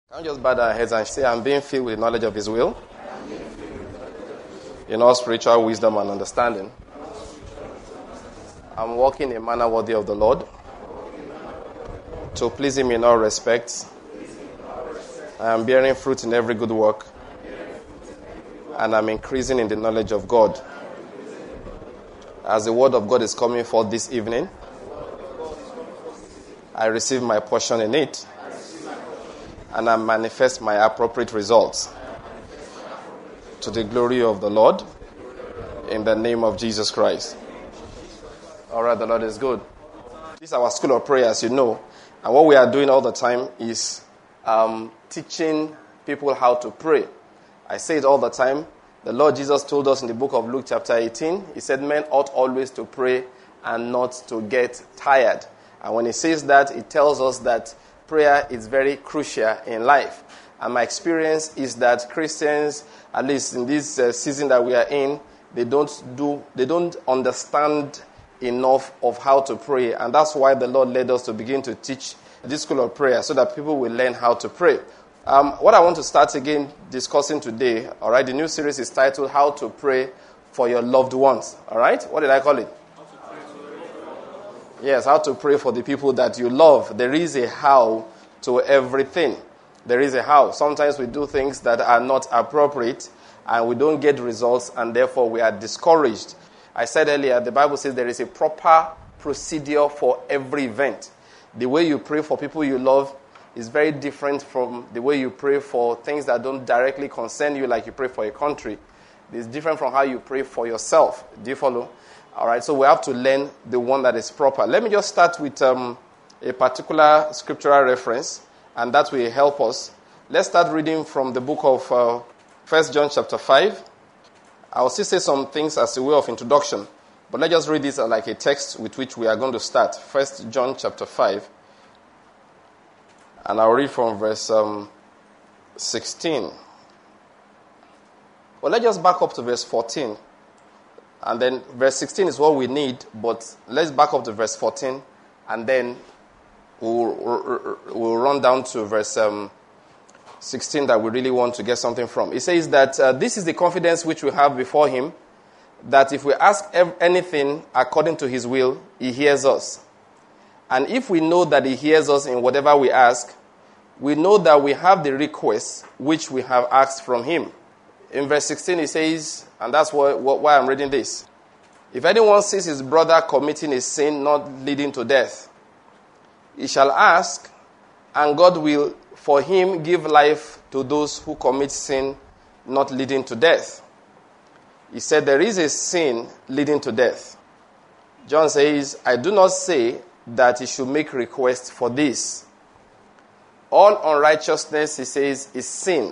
Can we just bow our heads and say, I'm being filled with the knowledge of His will, in all spiritual wisdom and understanding. I'm walking in a manner worthy of the Lord, to please Him in all respects. I am bearing fruit in every good work, and I'm increasing in the knowledge of God. As the word of God is coming forth this evening, I receive my portion in it, and I manifest my appropriate results to the glory of the Lord, in the name of Jesus Christ. All right, the Lord is good. This is our school of prayer, as you know, and what we are doing all the time is teaching people how to pray. I say it all the time. The Lord Jesus told us in the book of Luke chapter 18, He said men ought always to pray and not to get tired. And when He says that, it tells us that prayer is very crucial in life. And my experience is that Christians, at least in this season that we are in, they don't understand enough of how to pray. And that's why the Lord led us to begin to teach this school of prayer, so that people will learn how to pray. What I want to start again discussing today, all right, the new series is titled How to Pray for Your Loved Ones. All right, what did I call it? Yes, how to pray for the people that you love. There is a how to everything. There is a how. Sometimes we do things that are not appropriate and we don't get results, and therefore we are discouraged. I said earlier, the Bible says there is a proper procedure for every event. The way you pray for people you love is very different from the way you pray for things that don't directly concern you, like you pray for a country. It's different from how you pray for yourself. Do you follow? All right, so we have to learn the one that is proper. Let me just start with a particular scriptural reference, and that will help us. Let's start reading from the book of 1 John chapter 5. I'll still say some things as a way of introduction, but let's just read this like a text with which we are going to start. 1 John chapter 5. And I'll read from verse 16. Well, let's just back up to verse 14. And then verse 16 is what we need, but let's back up to verse 14, and then we'll run down to verse 16 that we really want to get something from. It says that this is the confidence which we have before Him, that if we ask anything according to His will, He hears us. And if we know that He hears us in whatever we ask, we know that we have the request which we have asked from Him. In verse 16 it says, and that's why I'm reading this. If anyone sees his brother committing a sin not leading to death, he shall ask, and God will for him give life to those who commit sin not leading to death. He said there is a sin leading to death. John says, I do not say that he should make request for this. All unrighteousness, he says, is sin.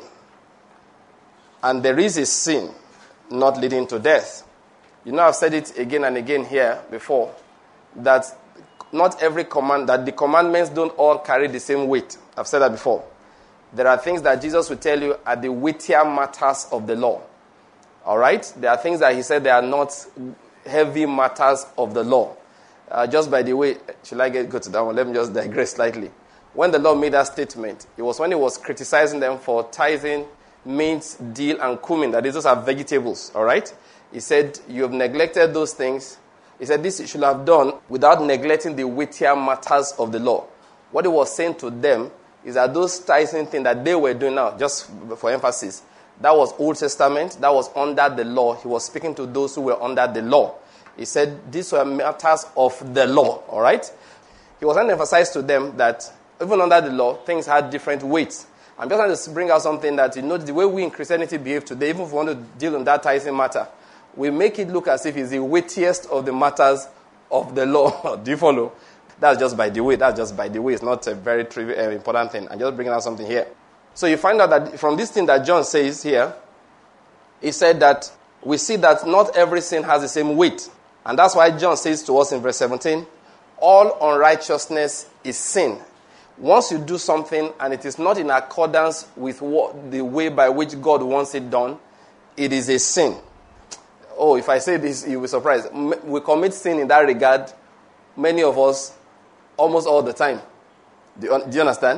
And there is a sin not leading to death. You know, I've said it again and again here before, that not every that the commandments don't all carry the same weight. I've said that before. There are things that Jesus will tell you are the weightier matters of the law. All right? There are things that He said they are not heavy matters of the law. Just by the way, should I go to that one? Let me just digress slightly. When the Lord made that statement, it was when He was criticizing them for tithing mint, dill, and cumin, that those are vegetables, all right? He said, you have neglected those things. He said, this you should have done without neglecting the weightier matters of the law. What He was saying to them is that those tithing things that they were doing now, just for emphasis, that was Old Testament, that was under the law. He was speaking to those who were under the law. He said, these were matters of the law, all right? He was trying to emphasize to them that even under the law, things had different weights. I'm just trying to bring out something that, you know, the way we in Christianity behave today, even if we want to deal in that tithing matter, we make it look as if it's the weightiest of the matters of the law. Do you follow? That's just by the way. It's not a very trivial, important thing. I'm just bringing out something here. So you find out that from this thing that John says here, he said that we see that not every sin has the same weight. And that's why John says to us in verse 17, all unrighteousness is sin. Once you do something and it is not in accordance with the way by which God wants it done, it is a sin. Oh, if I say this, you'll be surprised. We commit sin in that regard, many of us, almost all the time. Do you understand?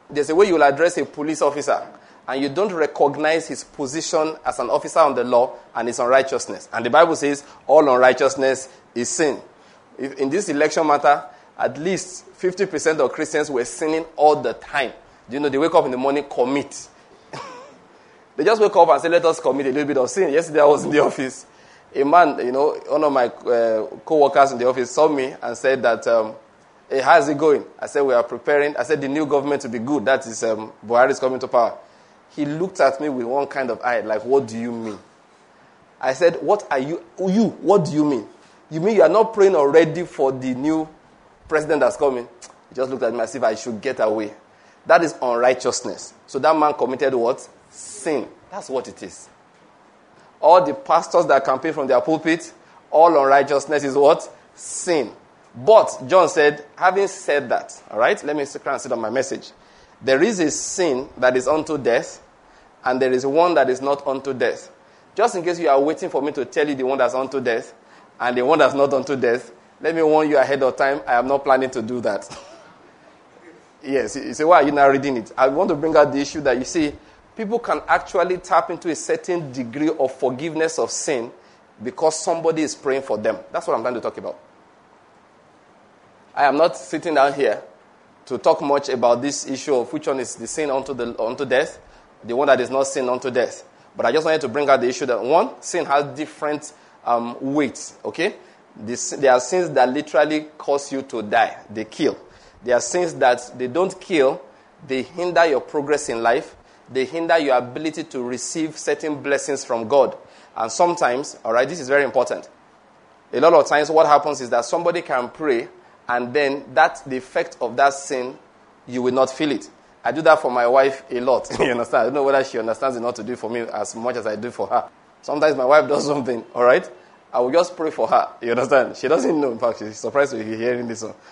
There's a way you will address a police officer, and you don't recognize his position as an officer on the law and his unrighteousness. And the Bible says all unrighteousness is sin. If in this election matter, at least 50% of Christians were sinning all the time. Do you know, they wake up in the morning, commit. They just wake up and say, let us commit a little bit of sin. Yesterday I was in the office. A man, one of my co-workers in the office saw me and said that, hey, how's it going? I said, we are preparing. I said, the new government will be good. That is, Buhari is coming to power. He looked at me with one kind of eye, like, what do you mean? I said, what do you mean? You mean you are not praying already for the new president that's coming? He just looked at me as if I should get away. That is unrighteousness. So that man committed what? Sin. That's what it is. All the pastors that campaign from their pulpit, all unrighteousness is what? Sin. But John said, having said that, all right, let me try and sit on my message. There is a sin that is unto death, and there is one that is not unto death. Just in case you are waiting for me to tell you the one that's unto death and the one that's not unto death, let me warn you ahead of time, I am not planning to do that. Yes, you say, why are you now reading it? I want to bring out the issue that you see, people can actually tap into a certain degree of forgiveness of sin because somebody is praying for them. That's what I'm trying to talk about. I am not sitting down here to talk much about this issue of which one is the sin unto death, the one that is not sin unto death. But I just wanted to bring out the issue that, one, sin has different weights, okay? There are sins that literally cause you to die. They kill. There are sins that they don't kill. They hinder your progress in life. They hinder your ability to receive certain blessings from God. And sometimes, all right, this is very important. A lot of times what happens is that somebody can pray and then the effect of that sin, you will not feel it. I do that for my wife a lot. You understand? I don't know whether she understands enough to do it for me as much as I do for her. Sometimes my wife does something, all right? I will just pray for her. You understand? She doesn't know. In fact, she's surprised to hear hearing this one.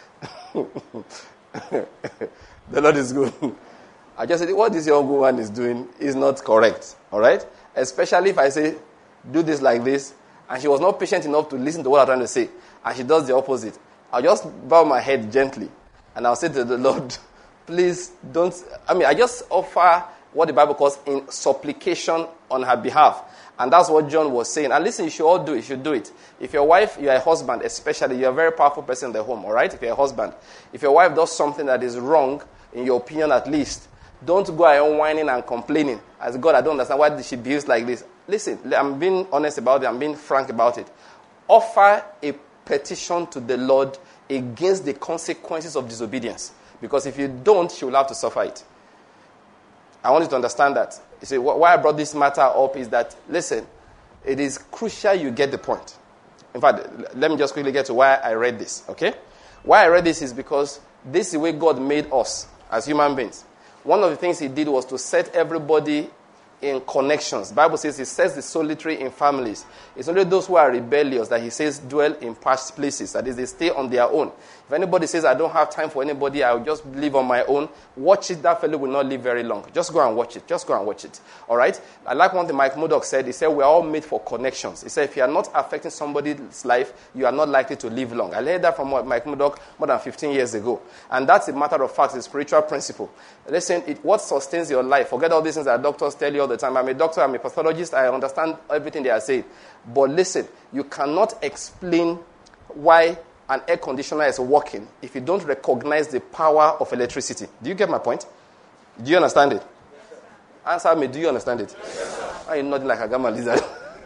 The Lord is good. I just said, what this young woman is doing is not correct, all right? Especially if I say, do this like this, and she was not patient enough to listen to what I'm trying to say, and she does the opposite. I'll just bow my head gently, and I'll say to the Lord, please don't, I just offer what the Bible calls in supplication on her behalf. And that's what John was saying. And listen, you should all do it. You should do it. If your wife, you're a husband, especially, you're a very powerful person in the home, all right? If you're a husband. If your wife does something that is wrong, in your opinion at least, don't go around whining and complaining. As God, I don't understand why she behaves like this. Listen, I'm being honest about it. I'm being frank about it. Offer a petition to the Lord against the consequences of disobedience. Because if you don't, she will have to suffer it. I want you to understand that. You see, why I brought this matter up is that, listen, it is crucial you get the point. In fact, let me just quickly get to why I read this, okay? Why I read this is because this is the way God made us as human beings. One of the things he did was to set everybody in connections. The Bible says he sets the solitary in families. It's only those who are rebellious that he says dwell in parched places. That is, they stay on their own. If anybody says, I don't have time for anybody, I'll just live on my own, watch it, that fellow will not live very long. Just go and watch it. Just go and watch it. All right? I like one thing Mike Murdock said. He said, we are all made for connections. He said, if you are not affecting somebody's life, you are not likely to live long. I learned that from Mike Murdock more than 15 years ago. And that's a matter of fact, it's a spiritual principle. Listen, what sustains your life? Forget all these things that doctors tell you all the time. I'm a doctor, I'm a pathologist, I understand everything they are saying. But listen, you cannot explain why an air conditioner is working if you don't recognize the power of electricity. Do you get my point? Do you understand it? Yes, answer me, do you understand it? Yes, are you nodding like a gamma lizard?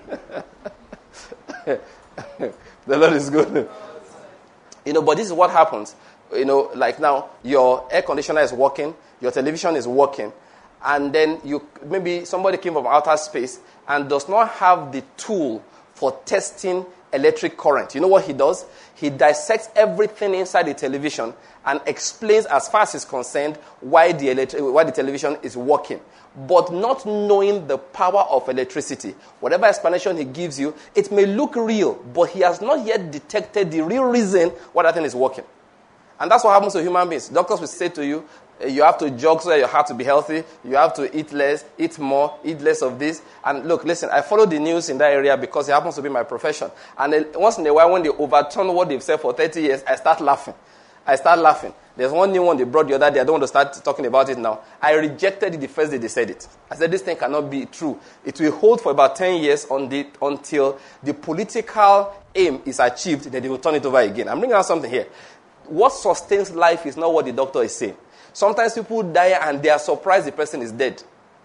The Lord is good. But this is what happens. Like now, your air conditioner is working, your television is working, and then maybe somebody came from outer space and does not have the tool for testing electric current. You know what he does? He dissects everything inside the television and explains, as far as he's concerned, why the television is working. But not knowing the power of electricity. Whatever explanation he gives you, it may look real, but he has not yet detected the real reason why that thing is working. And that's what happens to human beings. Doctors will say to you, you have to jog so that your heart to be healthy. You have to eat less, eat more, eat less of this. And look, listen, I follow the news in that area because it happens to be my profession. And then once in a while, when they overturn what they've said for 30 years, I start laughing. I start laughing. There's one new one they brought the other day. I don't want to start talking about it now. I rejected it the first day they said it. I said, this thing cannot be true. It will hold for about 10 years until the political aim is achieved, then they will turn it over again. I'm bringing out something here. What sustains life is not what the doctor is saying. Sometimes people die and they are surprised the person is dead.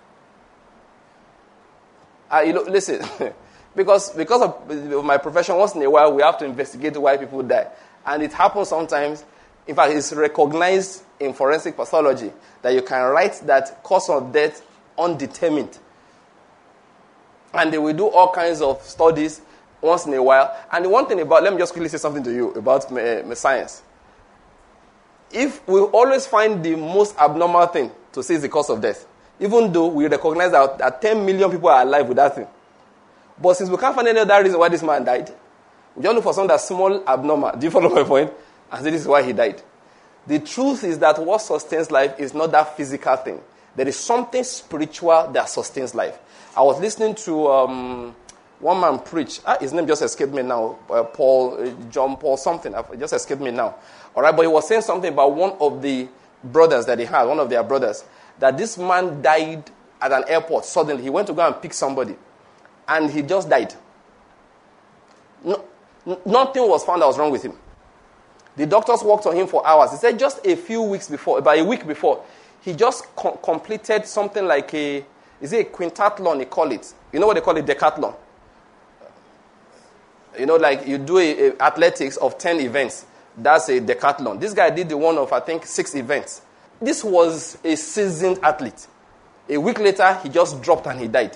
Listen, because of my profession, once in a while we have to investigate why people die. And it happens sometimes. In fact, it's recognized in forensic pathology that you can write that cause of death undetermined. And they will do all kinds of studies once in a while. And the one thing about, let me just quickly say something to you about science. If we always find the most abnormal thing to say is the cause of death, even though we recognize that 10 million people are alive with that thing. But since we can't find any other reason why this man died, we just look for something that's small, abnormal. Do you follow my point? And say this is why he died. The truth is that what sustains life is not that physical thing. There is something spiritual that sustains life. I was listening to one man preach. His name just escaped me now. John Paul something. It just escaped me now. All right, but he was saying something about one of the brothers that he had, one of their brothers, that this man died at an airport suddenly. He went to go and pick somebody, and he just died. Nothing was found that was wrong with him. The doctors worked on him for hours. He said just a few weeks before, about a week before, he just completed something like a quintathlon, they call it. You know what they call it? Decathlon. Like you do a athletics of 10 events. That's a decathlon. This guy did the one of, I think, 6 events. This was a seasoned athlete. A week later, he just dropped and he died.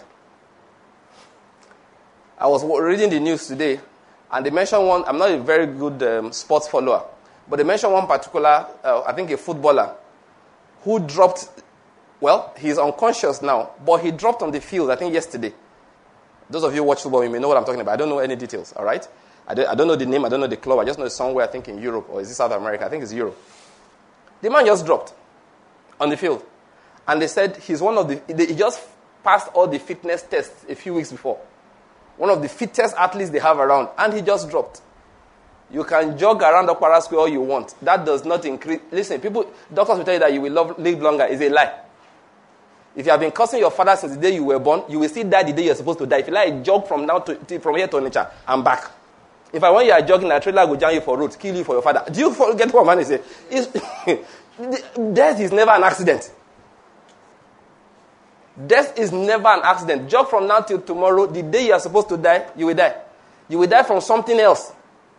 I was reading the news today, and they mentioned one. I'm not a very good sports follower, but they mentioned one particular, I think a footballer, who dropped, well, he's unconscious now, but he dropped on the field, I think yesterday. Those of you who watch football, you may know what I'm talking about. I don't know any details, all right? I don't know the name, I don't know the club, I just know it's somewhere, I think in Europe, or is it South America? I think it's Europe. The man just dropped on the field. And they said he just passed all the fitness tests a few weeks before. One of the fittest athletes they have around, and he just dropped. You can jog around Okpara Square all you want. That does not increase. Listen, doctors will tell you that you will live longer. It's a lie. If you have been cursing your father since the day you were born, you will still die the day you're supposed to die. If you like, jog from here to nature and back. If I want you are jogging, a trailer will jam you for road, kill you for your father. Do you get what man is saying? Death is never an accident. Death is never an accident. Jog from now till tomorrow. The day you are supposed to die, you will die. You will die from something else.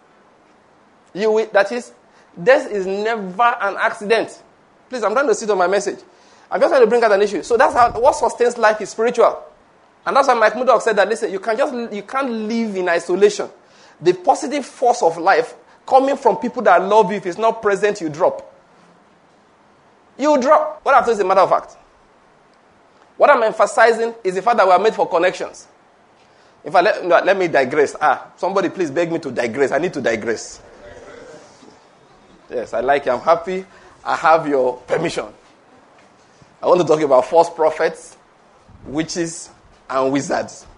That is, death is never an accident. Please, I'm trying to sit on my message. I'm just trying to bring out an issue. So that's how what sustains life is spiritual. And that's why Mike Murdoch said that, listen, you can't live in isolation. The positive force of life coming from people that love you, if it's not present, you drop. You drop. What I'm saying is a matter of fact. What I'm emphasizing is the fact that we are made for connections. In fact, let me digress. Somebody please beg me to digress. I need to digress. Yes, I like it. I'm happy. I have your permission. I want to talk about false prophets, witches, and wizards.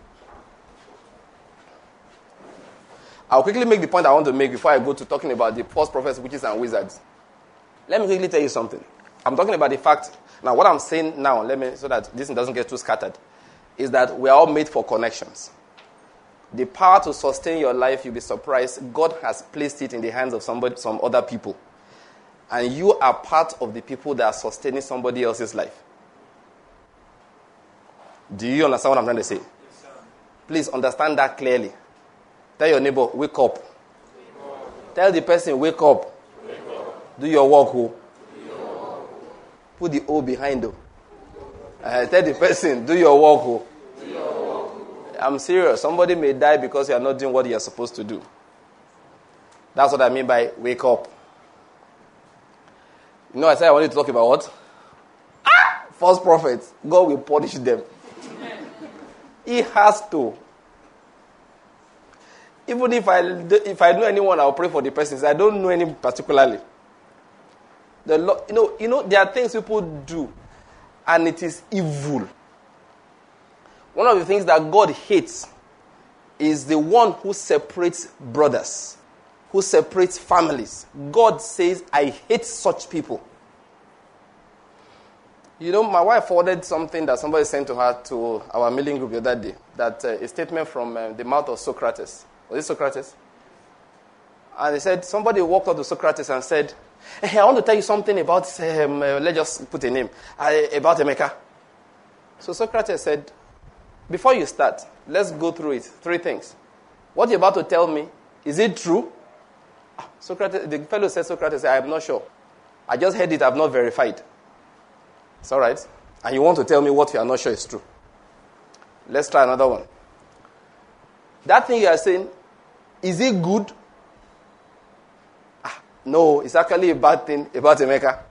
I'll quickly make the point I want to make before I go to talking about the false prophets, witches, and wizards. Let me quickly tell you something. I'm talking about the fact. Now, what I'm saying now, so that this doesn't get too scattered, is that we are all made for connections. The power to sustain your life, you'll be surprised, God has placed it in the hands of some other people. And you are part of the people that are sustaining somebody else's life. Do you understand what I'm trying to say? Yes, sir. Please understand that clearly. Tell your neighbor, wake up. Wake up. Tell the person, wake up. Wake up. Do your work, who? Put the O behind them. Tell the person, do your work. I'm serious. Somebody may die because you are not doing what you are supposed to do. That's what I mean by wake up. You know, I said I wanted to talk about what? False prophets. God will punish them. He has to. Even if I know anyone, I'll pray for the person. I don't know any particularly. There are things people do, and it is evil. One of the things that God hates is the one who separates brothers. who separates families. God says, I hate such people. You know, my wife forwarded something that somebody sent to her to our mailing group the other day. That a statement from the mouth of Socrates. Was it Socrates? And he said, somebody walked up to Socrates and said, hey, I want to tell you something about, let's just put a name, about Emeka. So Socrates said, before you start, let's go through it. 3 things. What you're about to tell me, is it true? Socrates, the fellow said, Socrates said, I am not sure. I just heard it, I have not verified. It's all right. And you want to tell me what you are not sure is true. Let's try another one. That thing you are saying, is it good? No, it's actually a bad thing about Emeka.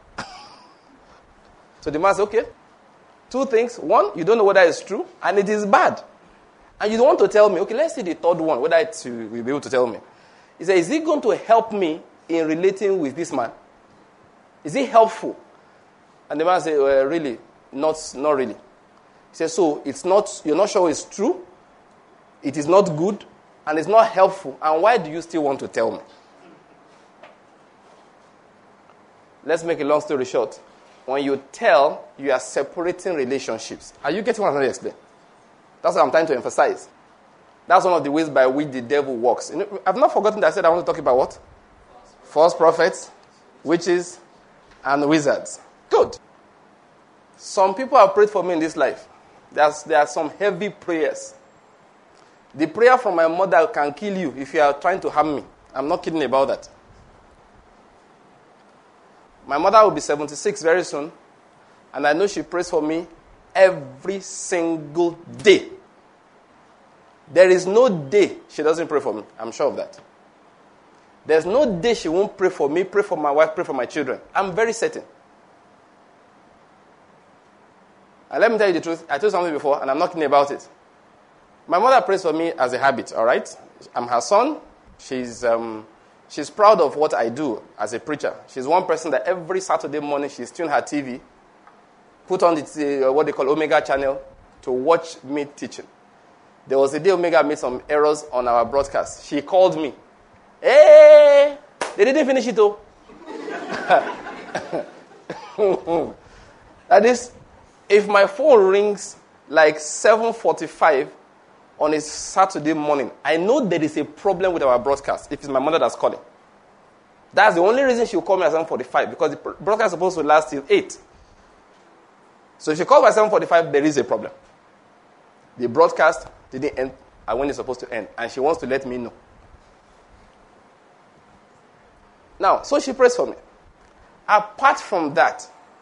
So the man said, okay. 2 things. 1, you don't know whether it's true, and it is bad. And you don't want to tell me. Okay, let's see the 3rd one, whether you will be able to tell me. He said, is it going to help me in relating with this man? Is it helpful? And the man said, well, really, not really. He said, so you're not sure it's true, it is not good, and it's not helpful, and why do you still want to tell me? Let's make a long story short. When you tell, you are separating relationships. Are you getting what I'm trying to explain? That's what I'm trying to emphasize. That's one of the ways by which the devil works. You know, I've not forgotten that I said I want to talk about what? False prophets, witches, and wizards. Good. Some people have prayed for me in this life. There are some heavy prayers. The prayer from my mother can kill you if you are trying to harm me. I'm not kidding about that. My mother will be 76 very soon, and I know she prays for me every single day. There is no day she doesn't pray for me. I'm sure of that. There's no day she won't pray for me, pray for my wife, pray for my children. I'm very certain. And let me tell you the truth. I told you something before, and I'm not kidding about it. My mother prays for me as a habit, all right? I'm her son. She's proud of what I do as a preacher. She's one person that every Saturday morning she's tuned her TV, put on what they call Omega channel, to watch me teaching. There was a day Omega made some errors on our broadcast. She called me. Hey, they didn't finish it though. That is, if my phone rings like 7:45 on a Saturday morning, I know there is a problem with our broadcast if it's my mother that's calling. That's the only reason she'll call me at 7:45, because the broadcast is supposed to last till 8. So if she calls by 7:45, there is a problem. The broadcast didn't end when it's supposed to end, and she wants to let me know. Now, so she prays for me. Apart from that,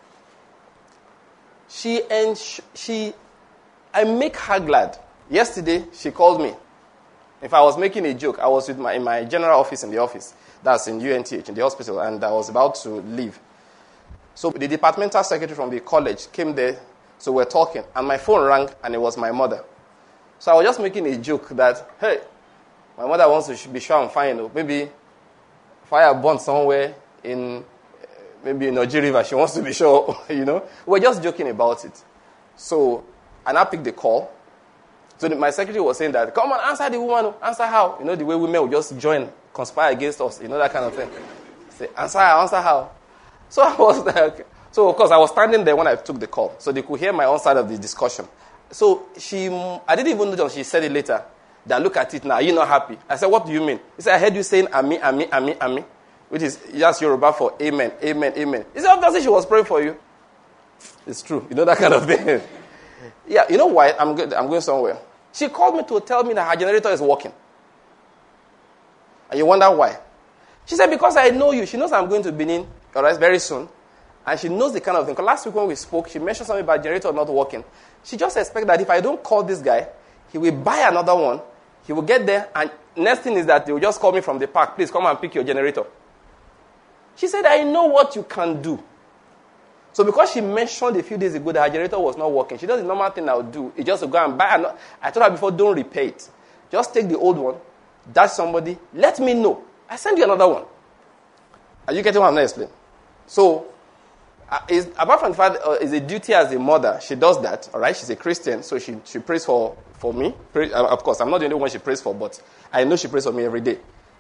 I make her glad. Yesterday, she called me. If I was making a joke, I was in my general office in the office. That's in UNTH, in the hospital, and I was about to leave. So the departmental secretary from the college came there, so we're talking, and my phone rang, and it was my mother. So I was just making a joke that, hey, my mother wants to be sure I'm fine. Maybe fire burnt somewhere maybe in Oji River. She wants to be sure, We're just joking about it. So, and I picked the call. So my secretary was saying that, come on, answer the woman. Answer how? The way women will just join, conspire against us, that kind of thing. Say, answer how? So I was like, so of course I was standing there when I took the call. So they could hear my own side of the discussion. So I didn't even know until she said it later, that look at it now, are you not happy? I said, what do you mean? He said, I heard you saying, Ami, Ami, Ami, Ami, which is just Yoruba for amen, amen, amen. He said, obviously she was praying for you. It's true, that kind of thing. Yeah, you know why? I'm going somewhere. She called me to tell me that her generator is working. And you wonder why. She said, because I know you. She knows I'm going to Benin, all right, very soon. And she knows the kind of thing. Because last week when we spoke, she mentioned something about generator not working. She just expects that if I don't call this guy, he will buy another one. He will get there, and next thing is that they will just call me from the park. Please come and pick your generator. She said, I know what you can do. So because she mentioned a few days ago that her generator was not working, she does the normal thing I would do. It's just to go and buy another. I told her before, don't repair it. Just take the old one, dash somebody, let me know. I send you another one. Are you getting what I'm not explaining? So, apart from the fact it's a duty as a mother, she does that, all right? She's a Christian, so she prays for me. Of course, I'm not the only one she prays for, but I know she prays for me every day.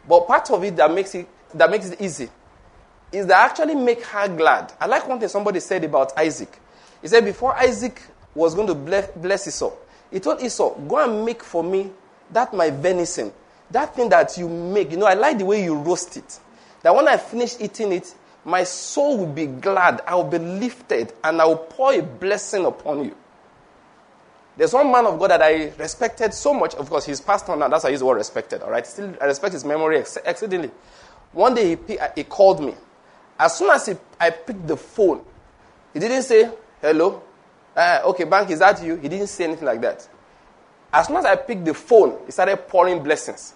But part of it that makes it easy is that actually make her glad. I like one thing somebody said about Isaac. He said before Isaac was going to bless Esau, he told Esau, go and make for me that my venison, that thing that you make. I like the way you roast it. That when I finish eating it, my soul will be glad, I will be lifted, and I will pour a blessing upon you. There's one man of God that I respected so much. Of course, he's passed on now. That's why I use the word respected, all right? Still, I respect his memory exceedingly. One day, he called me. As soon as I picked the phone, he didn't say, hello. Okay, Bank, is that you? He didn't say anything like that. As soon as I picked the phone, he started pouring blessings.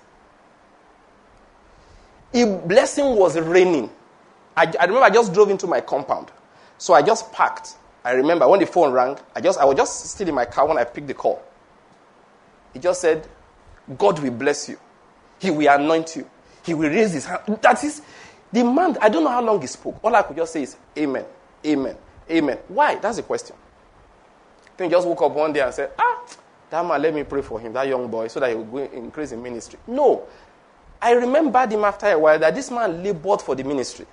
A blessing was raining. I remember I just drove into my compound. So I just parked. I remember when the phone rang, I was just still in my car when I picked the call. He just said, God will bless you. He will anoint you. He will raise his hand. That is the man. I don't know how long he spoke. All I could just say is, amen, amen, amen. Why? That's the question. Then he just woke up one day and said, that man, let me pray for him, that young boy, so that he will go increase in ministry. No. I remembered him after a while that this man labored for the ministry.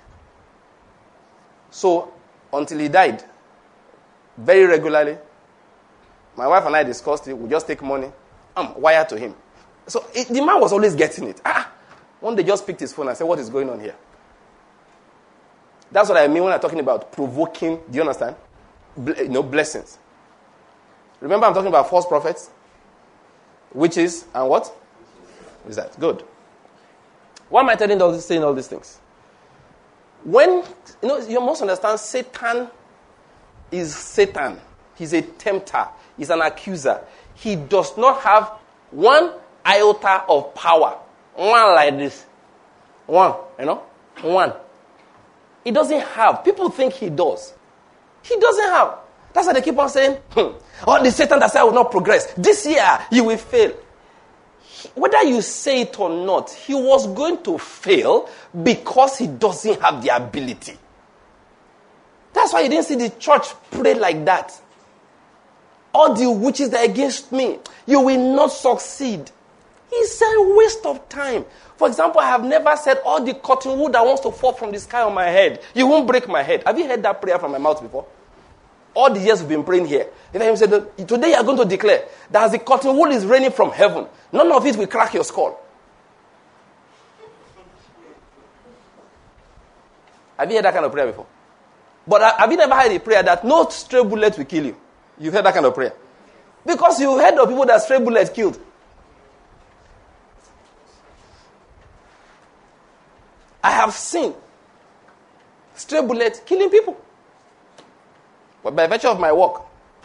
So, until he died, very regularly, my wife and I discussed it. We just take money, wire to him. So, the man was always getting it. One day just picked his phone and said, what is going on here? That's what I mean when I'm talking about provoking, do you understand? Blessings. Remember I'm talking about false prophets? Witches and what? Is that? Good. Why am I saying all these things? When, you must understand, Satan is Satan. He's a tempter. He's an accuser. He does not have one iota of power. One like this. One. He doesn't have. People think he does. He doesn't have. That's why they keep on saying, the Satan that said I will not progress. This year, you will fail. Whether you say it or not, he was going to fail because he doesn't have the ability. That's why you didn't see the church pray like that. All the witches that are against me, you will not succeed. It's a waste of time. For example, I have never said all the cotton wool that wants to fall from the sky on my head, you won't break my head. Have you heard that prayer from my mouth before? All the years we've been praying here. If I said, today you are going to declare that as the cotton wool is raining from heaven, none of it will crack your skull. Have you heard that kind of prayer before? But have you never heard a prayer that no stray bullet will kill you? You've heard that kind of prayer? Because you've heard of people that stray bullets killed. I have seen stray bullets killing people. But by virtue of my work.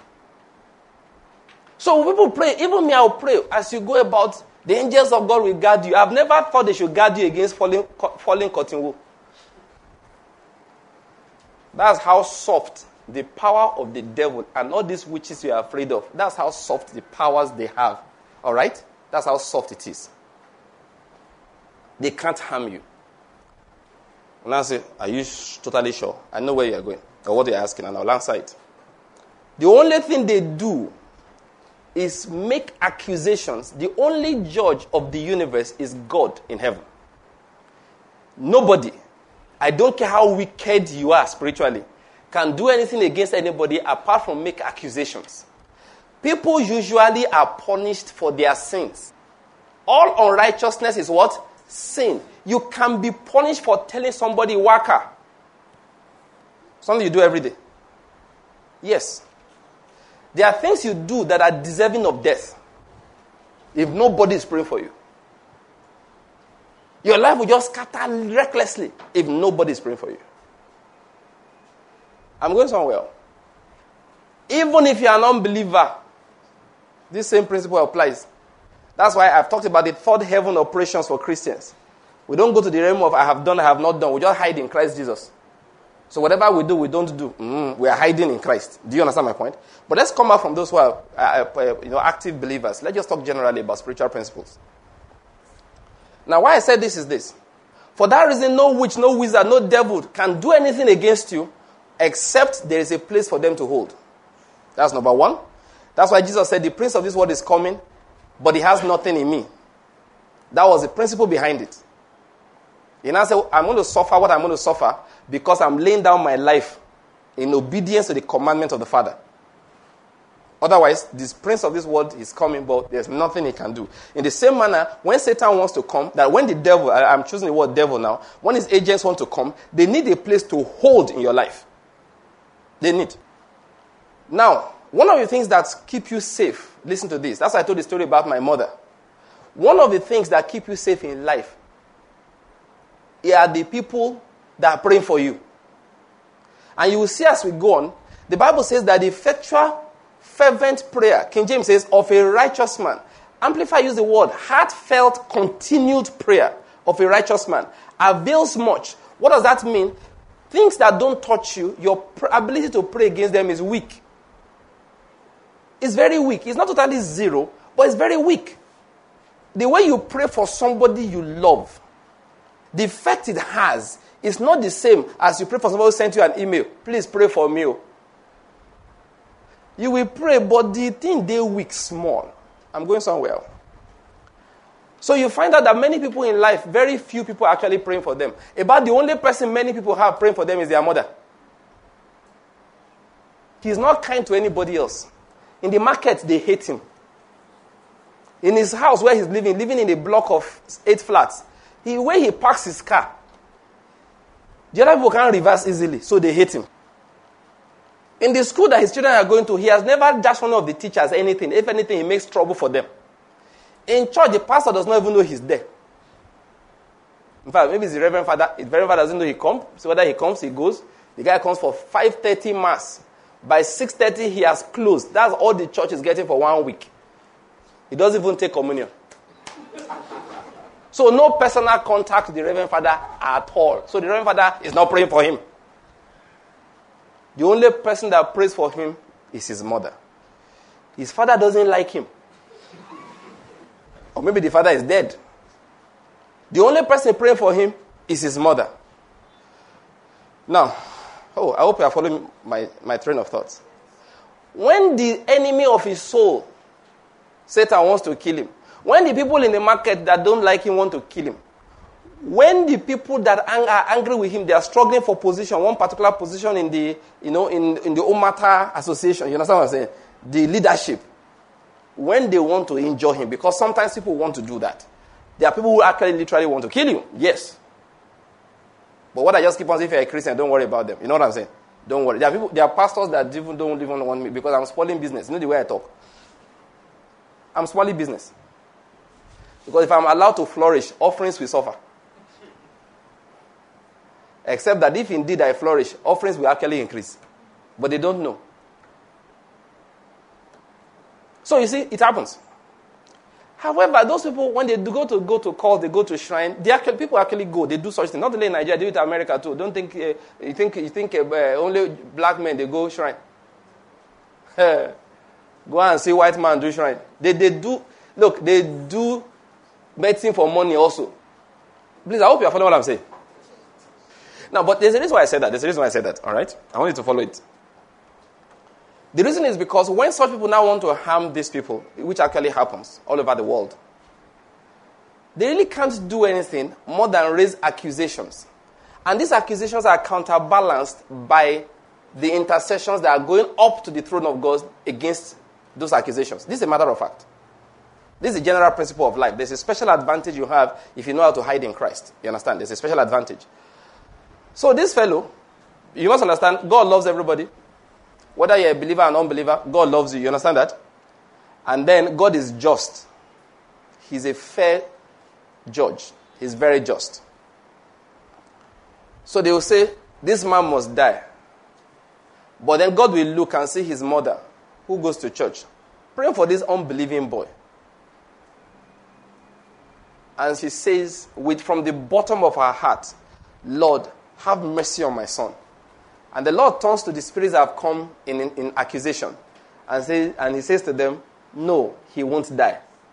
So when people pray, even me, I'll pray. As you go about, the angels of God will guard you. I've never thought they should guard you against falling cotton wool. That's how soft the power of the devil and all these witches you are afraid of. That's how soft the powers they have. All right? That's how soft it is. They can't harm you. And I say, are you totally sure? I know where you are going. Or what you're asking, and I'll answer it. The only thing they do is make accusations. The only judge of the universe is God in heaven. Nobody, I don't care how wicked you are spiritually, can do anything against anybody apart from make accusations. People usually are punished for their sins. All unrighteousness is what? Sin. You can be punished for telling somebody waka. Something you do every day. Yes. There are things you do that are deserving of death if nobody is praying for you. Your life will just scatter recklessly if nobody is praying for you. I'm going somewhere. Even if you are an unbeliever, this same principle applies. That's why I've talked about the third heaven operations for Christians. We don't go to the realm of I have done, I have not done. We just hide in Christ Jesus. So whatever we do, we don't do. We are hiding in Christ. Do you understand my point? But let's come out from those who are active believers. Let's just talk generally about spiritual principles. Now, why I said this is this. For that reason, no witch, no wizard, no devil can do anything against you except there is a place for them to hold. That's number one. That's why Jesus said, the prince of this world is coming, but he has nothing in me. That was the principle behind it. He now said, I'm going to suffer what I'm going to suffer because I'm laying down my life in obedience to the commandment of the Father. Otherwise, this prince of this world is coming, but there's nothing he can do. In the same manner, when Satan wants to come, that when the devil, I'm choosing the word devil now, when his agents want to come, they need a place to hold in your life. They need. Now, one of the things that keep you safe, listen to this. That's why I told the story about my mother. One of the things that keep you safe in life are the people that are praying for you. And you will see as we go on, the Bible says that the effectual, fervent prayer, King James says, of a righteous man. Amplify use the word heartfelt, continued prayer of a righteous man avails much. What does that mean? Things that don't touch you, your ability to pray against them is weak. It's very weak. It's not totally zero, but it's very weak. The way you pray for somebody you love, the effect it has is not the same as you pray for somebody who sent you an email. Please pray for me. You will pray, but the thing they weak small. I'm going somewhere. So you find out that many people in life, very few people are actually praying for them. About the only person many people have praying for them is their mother. He's not kind to anybody else. In the market, they hate him. In his house where he's living in a block of 8 flats, where he parks his car, the other people can't reverse easily, so they hate him. In the school that his children are going to, he has never dashed one of the teachers anything. If anything, he makes trouble for them. In church, the pastor does not even know he's there. In fact, maybe it's the Reverend Father. The Reverend Father doesn't know he comes. So whether he comes, he goes. The guy comes for 5:30 mass. By 6:30, he has closed. That's all the church is getting for 1 week. He doesn't even take communion. So no personal contact with the Reverend Father at all. So the Reverend Father is not praying for him. The only person that prays for him is his mother. His father doesn't like him. Or maybe the father is dead. The only person praying for him is his mother. Now, I hope you are following my train of thoughts. When the enemy of his soul, Satan, wants to kill him, when the people in the market that don't like him want to kill him, when the people that are angry with him, they are struggling for position, one particular position in the, in the Omata Association, you understand what I'm saying? The leadership. When they want to injure him, because sometimes people want to do that. There are people who actually literally want to kill you. Yes. But what I just keep on saying, if you're a Christian, don't worry about them. You know what I'm saying? Don't worry. There are pastors that don't even want me because I'm spoiling business. You know the way I talk? I'm spoiling business. Because if I'm allowed to flourish, offerings will suffer. Except that if indeed I flourish, offerings will actually increase. But they don't know. So you see, it happens. However, those people, when they go to calls, they go to shrine, people actually go. They do such things. Not only in Nigeria, they do it in America too. Don't think you think only black men they go shrine. Go and see white man do shrine. They do. Look, they do medicine for money also. Please, I hope you are following what I'm saying. Now, but there's a reason why I said that. All right, I want you to follow it. The reason is because when such people now want to harm these people, which actually happens all over the world, they really can't do anything more than raise accusations. And these accusations are counterbalanced by the intercessions that are going up to the throne of God against those accusations. This is a matter of fact. This is a general principle of life. There's a special advantage you have if you know how to hide in Christ. You understand? There's a special advantage. So this fellow, you must understand, God loves everybody. Whether you're a believer or an unbeliever, God loves you. You understand that? And then God is just. He's a fair judge. He's very just. So they will say, this man must die. But then God will look and see his mother, who goes to church, praying for this unbelieving boy. And she says, from the bottom of her heart, Lord, have mercy on my son. And the Lord turns to the spirits that have come in accusation and he says to them, no, he won't die.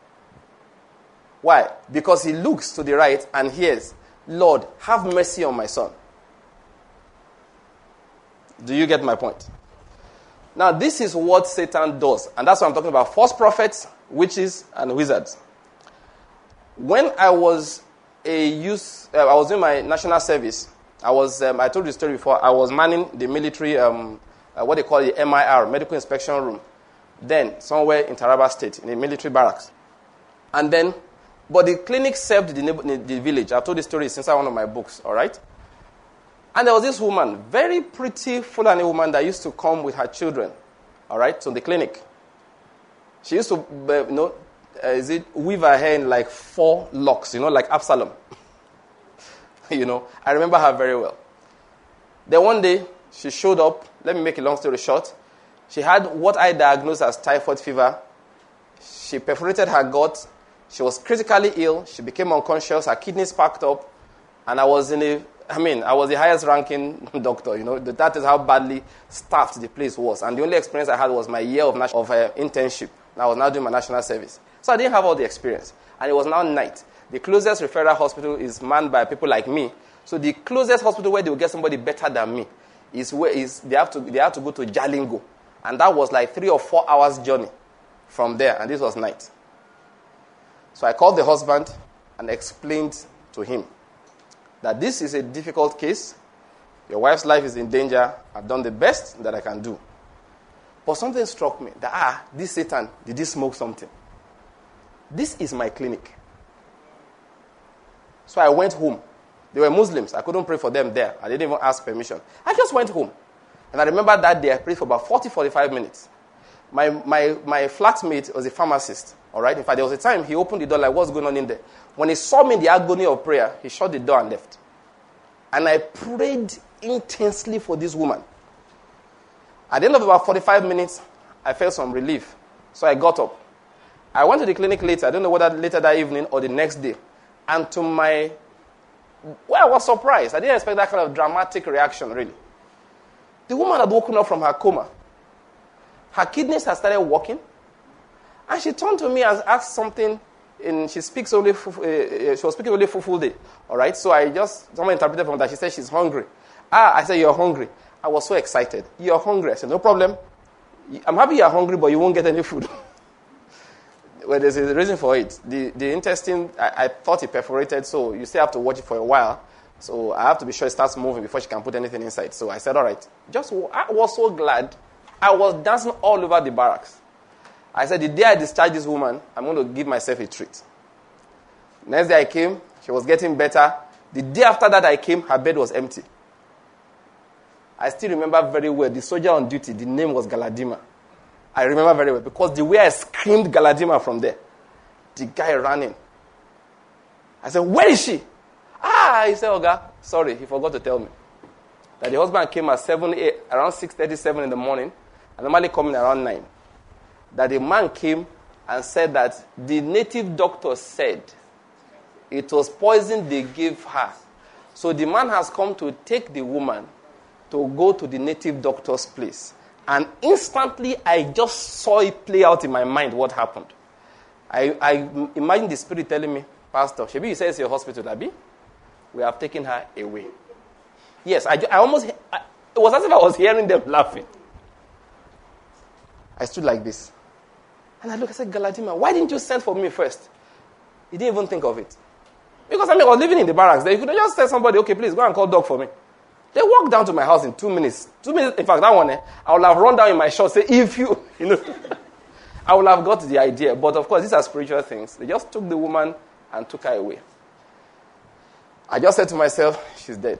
Why? Because he looks to the right and hears, Lord, have mercy on my son. Do you get my point? Now, this is what Satan does. And that's what I'm talking about. False prophets, witches, and wizards. When I was a youth, I was doing my national service. I told you the story before, I was manning the military, what they call the MIR, Medical Inspection Room, then somewhere in Taraba State, in a military barracks. And then, but the clinic served the village. I've told this story since one of my books, all right? And there was this woman, very pretty Fulani woman that used to come with her children, all right, to the clinic. She used to, weave her hair in like 4 locks, like Absalom. I remember her very well. Then one day, she showed up. Let me make a long story short. She had what I diagnosed as typhoid fever. She perforated her gut. She was critically ill. She became unconscious. Her kidneys packed up. And I was the highest ranking doctor. That is how badly staffed the place was. And the only experience I had was my year of internship. And I was now doing my national service. So I didn't have all the experience. And it was now night. The closest referral hospital is manned by people like me. So the closest hospital where they will get somebody better than me they have to go to Jalingo. And that was like 3 or 4 hours journey from there. And this was night. So I called the husband and explained to him that this is a difficult case. Your wife's life is in danger. I've done the best that I can do. But something struck me that, this Satan, did he smoke something? This is my clinic. So I went home. They were Muslims. I couldn't pray for them there. I didn't even ask permission. I just went home. And I remember that day I prayed for about 40-45 minutes. My flatmate was a pharmacist. All right? In fact, there was a time he opened the door like, what's going on in there? When he saw me in the agony of prayer, he shut the door and left. And I prayed intensely for this woman. At the end of about 45 minutes, I felt some relief. So I got up. I went to the clinic later. I don't know whether later that evening or the next day. And I was surprised. I didn't expect that kind of dramatic reaction, really. The woman had woken up from her coma. Her kidneys had started working. And she turned to me and asked something. She was speaking only Fulfulde. All right? So someone interpreted from that. She said she's hungry. I said, you're hungry. I was so excited. You're hungry. I said, no problem. I'm happy you're hungry, but you won't get any food. Well, there's a reason for it. The intestine, I thought it perforated, so you still have to watch it for a while. So I have to be sure it starts moving before she can put anything inside. So I said, all right. I was so glad. I was dancing all over the barracks. I said, the day I discharge this woman, I'm going to give myself a treat. Next day I came, she was getting better. The day after that I came, her bed was empty. I still remember very well, the soldier on duty, the name was Galadima. I remember very well, because the way I screamed Galadima from there, the guy ran in. I said, where is she? He said, Oga, sorry, he forgot to tell me. That the husband came at around 6:37 in the morning, and normally coming around 9. That the man came and said that the native doctor said it was poison they gave her. So the man has come to take the woman to go to the native doctor's place. And instantly, I just saw it play out in my mind what happened. I imagine the spirit telling me, Pastor, Shebi, you say it's your hospital, Abi? We have taken her away. Yes, it was as if I was hearing them laughing. I stood like this. And I said, Galadima, why didn't you send for me first? He didn't even think of it. Because I was living in the barracks. They could have just tell somebody, okay, please go and call doc for me. They walked down to my house in 2 minutes. 2 minutes, in fact, that one, I would have run down in my shorts, say, I would have got the idea. But of course, these are spiritual things. They just took the woman and took her away. I just said to myself, she's dead.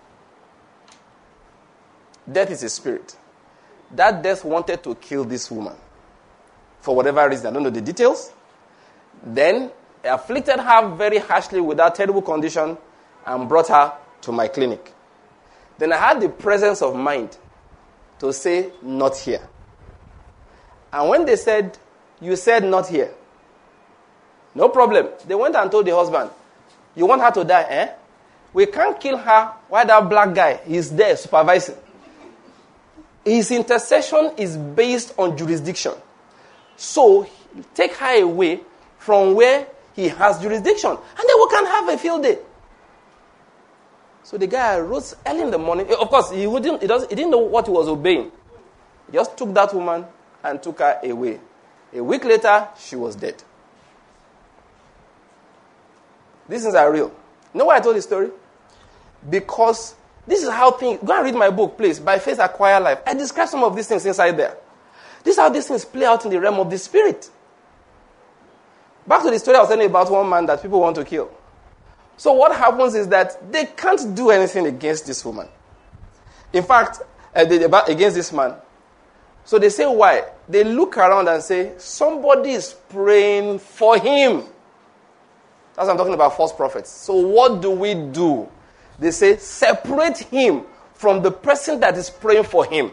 Death is a spirit. That death wanted to kill this woman. For whatever reason, I don't know the details. Then, afflicted her very harshly with that terrible condition and brought her to my clinic. Then I had the presence of mind to say, not here. And when they said, you said not here, no problem. They went and told the husband, you want her to die, eh? We can't kill her while that black guy is there supervising. His intercession is based on jurisdiction. So, take her away from where he has jurisdiction. And then we can have a field day. So the guy arose early in the morning. Of course, he didn't know what he was obeying. He just took that woman and took her away. A week later, she was dead. These things are real. You know why I told the story? Because this is how things... Go and read my book, please. By Faith Acquire Life. I describe some of these things inside there. This is how these things play out in the realm of the spirit. Back to the story I was telling you about one man that people want to kill. So what happens is that they can't do anything against this woman. In fact, against this man. So they say, why? They look around and say, somebody is praying for him. That's what I'm talking about, false prophets. So what do? They say, separate him from the person that is praying for him.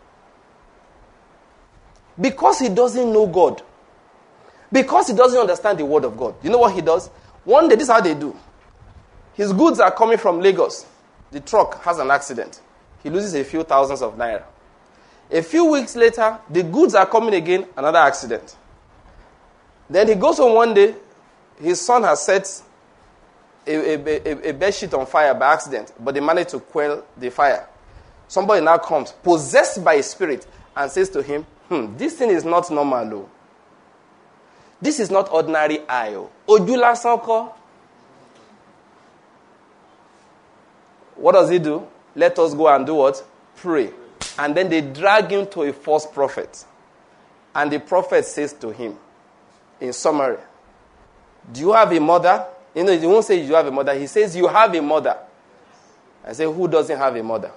Because he doesn't know God. Because he doesn't understand the word of God. You know what he does? One day, this is how they do. His goods are coming from Lagos. The truck has an accident. He loses a few thousands of naira. A few weeks later, the goods are coming again, another accident. Then he goes home one day, his son has set a bed sheet on fire by accident, but they managed to quell the fire. Somebody now comes, possessed by a spirit, and says to him, this thing is not normal. This is not ordinary eye. Ojula sanko. What does he do? Let us go and do what? Pray. And then they drag him to a false prophet. And the prophet says to him, in summary, do you have a mother? You know, he won't say you have a mother. He says you have a mother. I say, who doesn't have a mother?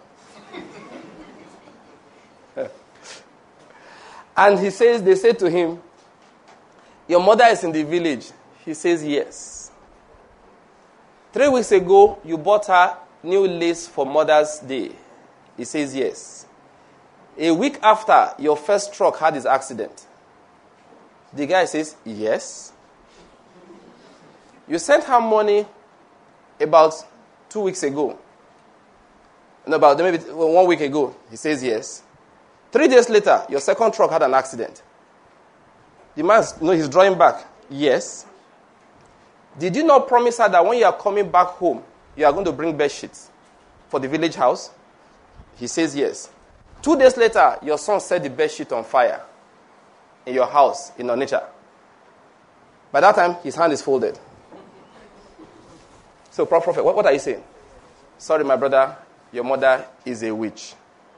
And they say to him, your mother is in the village. He says, yes. 3 weeks ago, you bought her new lace for Mother's Day. He says, yes. A week after, your first truck had its accident. The guy says, yes. You sent her money about 2 weeks ago. No, about maybe 1 week ago. He says, yes. 3 days later, your second truck had an accident. The man, he's drawing back. Yes. Did you not promise her that when you are coming back home, you are going to bring bed sheets for the village house? He says yes. 2 days later, your son set the bed sheet on fire in your house in Onitsha. By that time, his hand is folded. So, prophet, what are you saying? Sorry, my brother, your mother is a witch.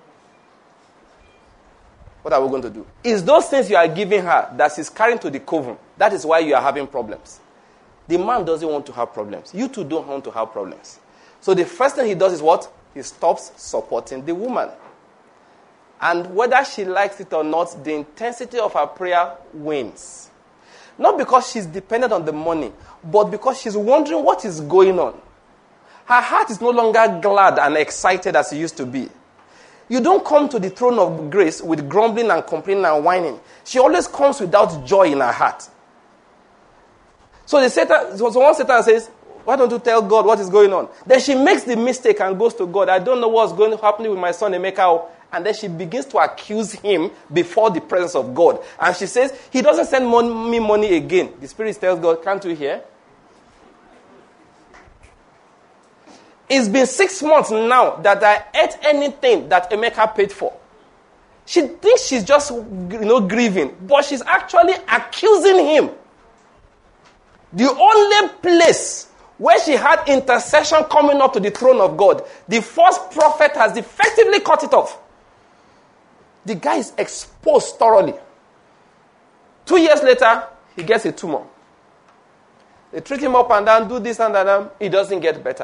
What are we going to do? It's those things you are giving her that she's carrying to the coven. That is why you are having problems. The man doesn't want to have problems. You two don't want to have problems. So the first thing he does is what? He stops supporting the woman. And whether she likes it or not, the intensity of her prayer wanes. Not because she's dependent on the money, but because she's wondering what is going on. Her heart is no longer glad and excited as it used to be. You don't come to the throne of grace with grumbling and complaining and whining. She always comes without joy in her heart. So one Satan says, why don't you tell God what is going on? Then she makes the mistake and goes to God. I don't know what's going to happen with my son Emeka. And then she begins to accuse him before the presence of God. And she says, he doesn't send me money again. The Spirit tells God, can't you hear? It's been 6 months now that I ate anything that Emeka paid for. She thinks she's just, grieving. But she's actually accusing him. The only place where she had intercession coming up to the throne of God, the false prophet has effectively cut it off. The guy is exposed thoroughly. 2 years later, he gets a tumor. They treat him up and down, do this and that. He doesn't get better.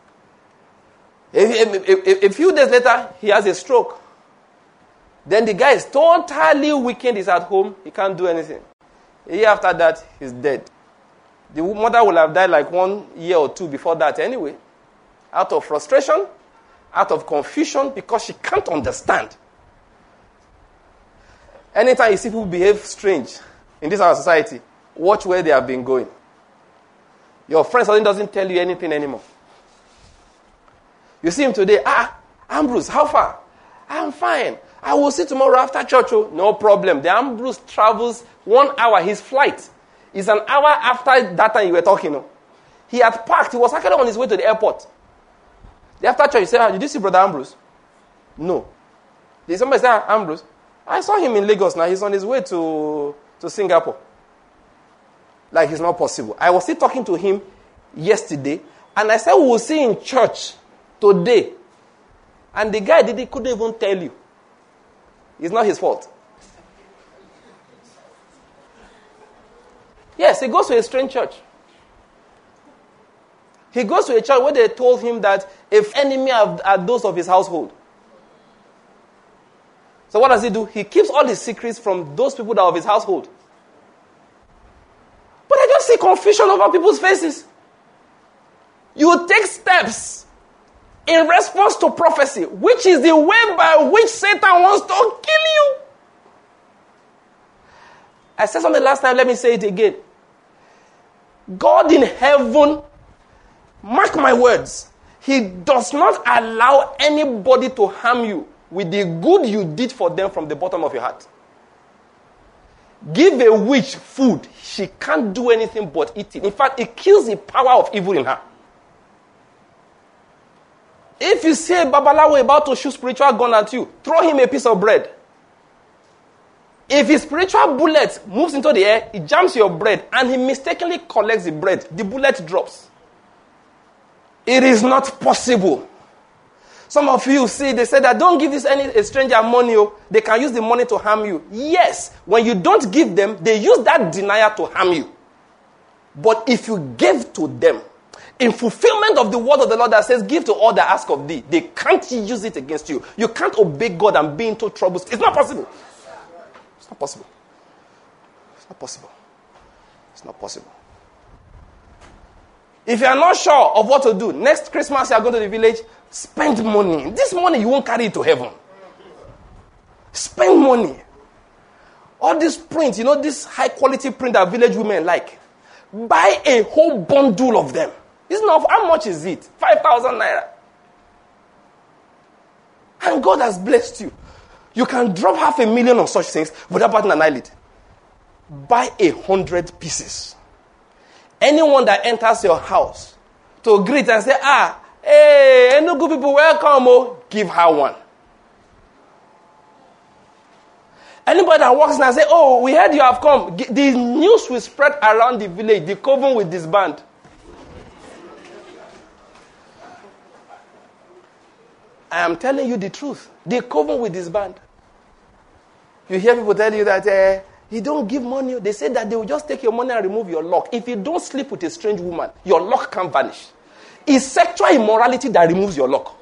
A few days later, he has a stroke. Then the guy is totally weakened. He's at home. He can't do anything. A year after that, he's dead. The mother will have died like 1 year or two before that anyway. Out of frustration, out of confusion, because she can't understand. Anytime you see people behave strange in this our society, watch where they have been going. Your friend suddenly doesn't tell you anything anymore. You see him today, Ambrose, how far? I'm fine. I will see tomorrow after church. Oh, no problem. The Ambrose travels 1 hour. His flight is an hour after that time you were talking. Oh. He had parked. He was actually on his way to the airport. After church, he said, did you see Brother Ambrose? No. Did somebody say, Ambrose? I saw him in Lagos now. He's on his way to Singapore. Like it's not possible. I was still talking to him yesterday, And I said, we will see in church today. And the guy couldn't even tell you. It's not his fault. Yes, he goes to a strange church. He goes to a church where they told him that if enemy are those of his household. So what does he do? He keeps all his secrets from those people that are of his household. But I just see confusion over people's faces. You take steps in response to prophecy, which is the way by which Satan wants to kill you. I said something last time, let me say it again. God in heaven, mark my words, he does not allow anybody to harm you with the good you did for them from the bottom of your heart. Give a witch food, she can't do anything but eat it. In fact, it kills the power of evil in her. If you see a babalawo about to shoot spiritual gun at you, throw him a piece of bread. If his spiritual bullet moves into the air, it jams your bread, and he mistakenly collects the bread, the bullet drops. It is not possible. Some of you see, they say that don't give a stranger money, they can use the money to harm you. Yes, when you don't give them, they use that denial to harm you. But if you give to them, in fulfillment of the word of the Lord that says, give to all that ask of thee, they can't use it against you. You can't obey God and be into troubles. It's not possible. It's not possible. It's not possible. It's not possible. If you are not sure of what to do, next Christmas you are going to the village, spend money. This money you won't carry it to heaven. Spend money. All this print, this high quality print that village women like. Buy a whole bundle of them. It's not, how much is it? 5,000 naira. And God has blessed you. You can drop 500,000 on such things without batting an eyelid. Buy 100 pieces. Anyone that enters your house to greet and say, hey, any good people, welcome, give her one. Anybody that walks in and say, oh, we heard you have come. The news will spread around the village. The coven will disband. I am telling you the truth. The coven will disband. You hear people tell you that you don't give money. They say that they will just take your money and remove your lock. If you don't sleep with a strange woman, your lock can vanish. It's sexual immorality that removes your lock.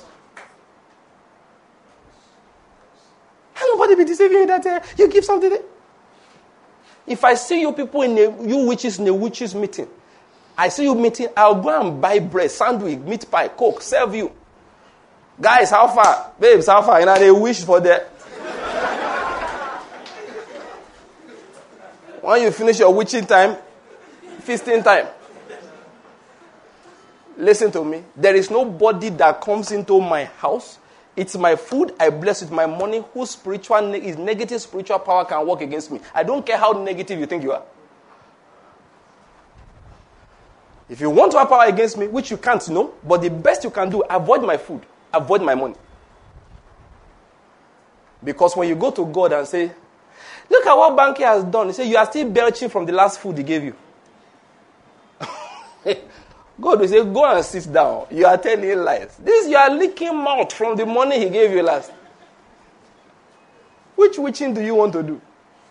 Can nobody be deceiving you that you give something? If I see you people you witches in a witches meeting, I see you meeting, I'll go and buy bread, sandwich, meat pie, coke, serve you. Guys, how far? Babes, how far? They wish for that. When you finish your witching time, feasting time. Listen to me. There is nobody that comes into my house. It's my food. I bless with my money. Whose negative spiritual power can work against me? I don't care how negative you think you are. If you want to have power against me, which you can't, but the best you can do, avoid my food. Avoid my money. Because when you go to God and say, look at what Banky has done. He said, you are still belching from the last food he gave you. God will say, go and sit down. You are telling lies. You are licking mouth from the money he gave you last. Which witching do you want to do?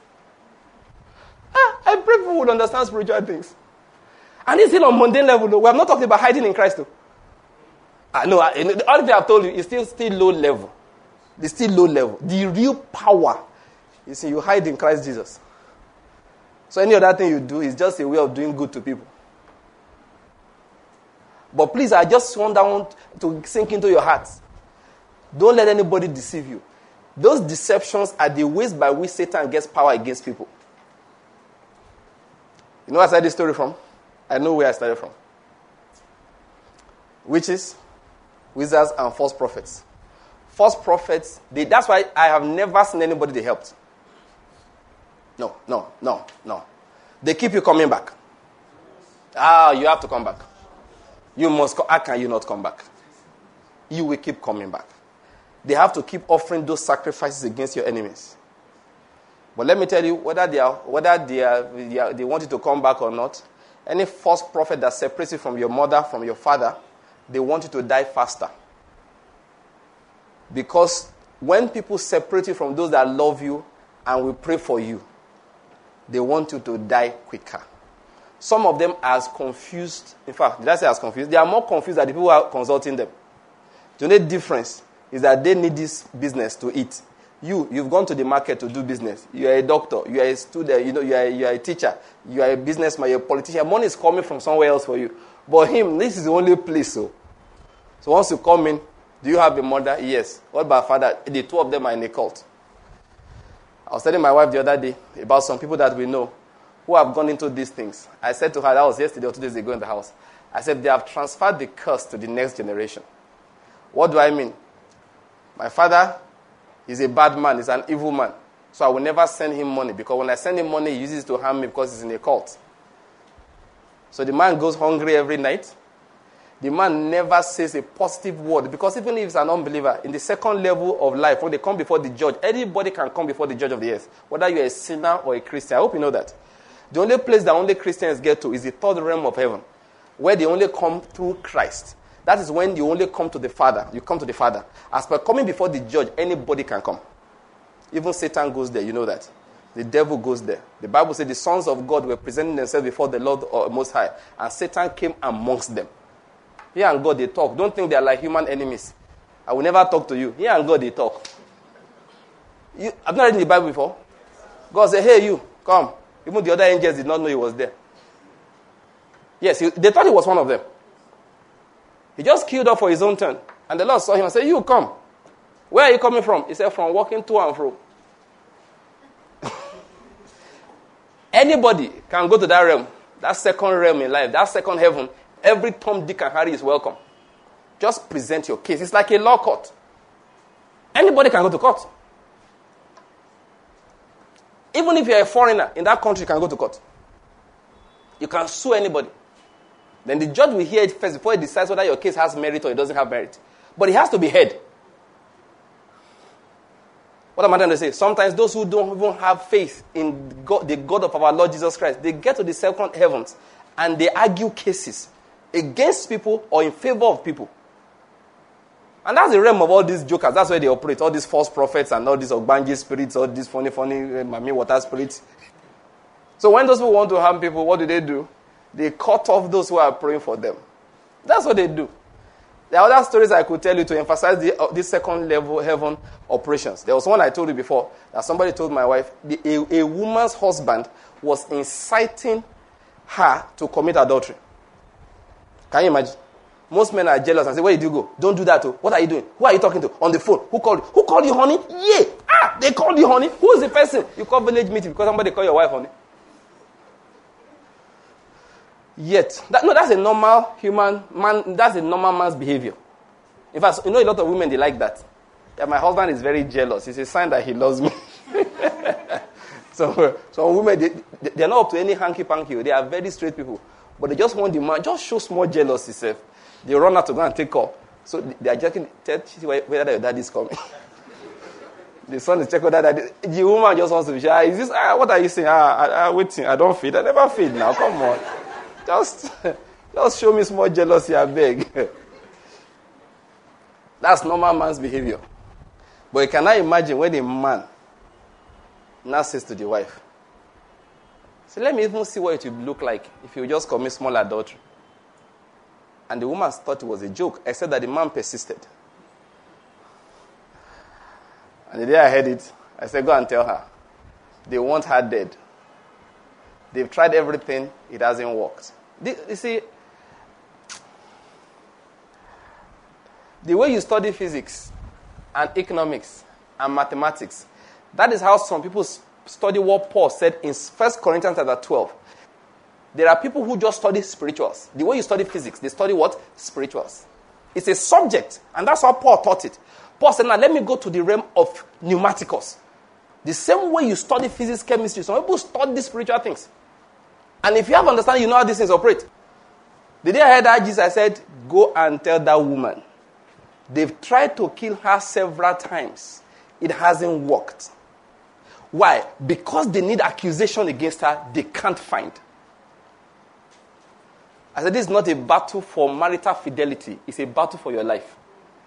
I pray people would understand spiritual things. And it's still on mundane level, though. We have not talked about hiding in Christ, though. No, all they have told you is still low level. It's still low level. The real power is you hide in Christ Jesus. So any other thing you do is just a way of doing good to people. But please, I just want that one to sink into your hearts. Don't let anybody deceive you. Those deceptions are the ways by which Satan gets power against people. You know where I started this story from? I know where I started from. Witches, wizards, and false prophets. False prophets, that's why I have never seen anybody they helped. No. They keep you coming back. You have to come back. You must how can you not come back? You will keep coming back. They have to keep offering those sacrifices against your enemies. But let me tell you, whether they want you to come back or not, Any false prophet that separates you from your mother, from your father, they want you to die faster. Because when people separate you from those that love you and will pray for you, they want you to die quicker. Some of them are as confused. In fact, did I say as confused? They are more confused than the people who are consulting them. The only difference is that they need this business to eat. You've gone to the market to do business. You are a doctor. You are a student. You are a teacher. You are a businessman. You are a politician. Money is coming from somewhere else for you. But him, this is the only place. So once you come in, do you have a mother? Yes. What about father? The two of them are in a cult. I was telling my wife the other day about some people that we know who have gone into these things. I said to her, that was yesterday or 2 days ago in the house. I said, they have transferred the curse to the next generation. What do I mean? My father is a bad man. He's an evil man. So I will never send him money, because when I send him money, he uses it to harm me because he's in a cult. So the man goes hungry every night. The man never says a positive word, because even if he's an unbeliever, in the second level of life, when they come before the judge, anybody can come before the judge of the earth, whether you're a sinner or a Christian. I hope you know that. The only place that only Christians get to is the third realm of heaven, where they only come through Christ. That is when you only come to the Father. You come to the Father. As per coming before the judge, anybody can come. Even Satan goes there, you know that. The devil goes there. The Bible says the sons of God were presenting themselves before the Lord Most High, and Satan came amongst them. He and God, they talk. Don't think they are like human enemies. I will never talk to you. He and God, they talk. I've not read in the Bible before. God said, hey, you, come. Even the other angels did not know he was there. Yes, they thought he was one of them. He just queued up for his own turn. And the Lord saw him and said, you, come. Where are you coming from? He said, from walking to and fro. Anybody can go to that realm, that second realm in life, that second heaven. Every Tom, Dick, and Harry is welcome. Just present your case. It's like a law court. Anybody can go to court. Even if you're a foreigner in that country, you can go to court. You can sue anybody. Then the judge will hear it first before he decides whether your case has merit or it doesn't have merit. But it has to be heard. What am I trying to say? Sometimes those who don't even have faith in God, the God of our Lord Jesus Christ, they get to the second heavens and they argue cases against people or in favor of people. And that's the realm of all these jokers. That's where they operate. All these false prophets and all these Ogbanji spirits, all these funny, Mami water spirits. So when those people want to harm people, what do? They cut off those who are praying for them. That's what they do. There are other stories I could tell you to emphasize this second level heaven operations. There was one I told you before that somebody told my wife a woman's husband was inciting her to commit adultery. Can you imagine? Most men are jealous and say, where did you go? Don't do that. What are you doing? Who are you talking to? On the phone. Who called you? Who called you, honey? Yeah. They called you, honey. Who is the person? You call village meeting because somebody called your wife, honey. Yet, that's a normal human man. That's a normal man's behavior. In fact, a lot of women, they like that. Yeah, my husband is very jealous. It's a sign that he loves me. So women, they're not up to any hanky-panky. They are very straight people. But they just want the man, just show small jealousy self. They run out to go and take off. So they are checking, whether your daddy is coming. The son is checking whether daddy. The woman just wants to be sure. Is this, what are you saying? Waiting. I don't feed. I never feed now. Come on. Just show me small jealousy, I beg. That's normal man's behavior. But you cannot imagine when a man now says to the wife, so let me even see what it will look like if you just commit small adultery. And the woman thought it was a joke, except that the man persisted. And the day I heard it, I said, go and tell her. They want her dead. They've tried everything, it hasn't worked. You see, the way you study physics and economics and mathematics, that is how some people study what Paul said in 1 Corinthians chapter 12. There are people who just study spirituals. The way you study physics, they study what? Spirituals. It's a subject, and that's how Paul taught it. Paul said, now let me go to the realm of pneumaticos. The same way you study physics, chemistry, some people study spiritual things. And if you have understanding, you know how these things operate. The day I heard that, Jesus said, go and tell that woman. They've tried to kill her several times. It hasn't worked. Why? Because they need accusation against her, they can't find. I said, this is not a battle for marital fidelity. It's a battle for your life.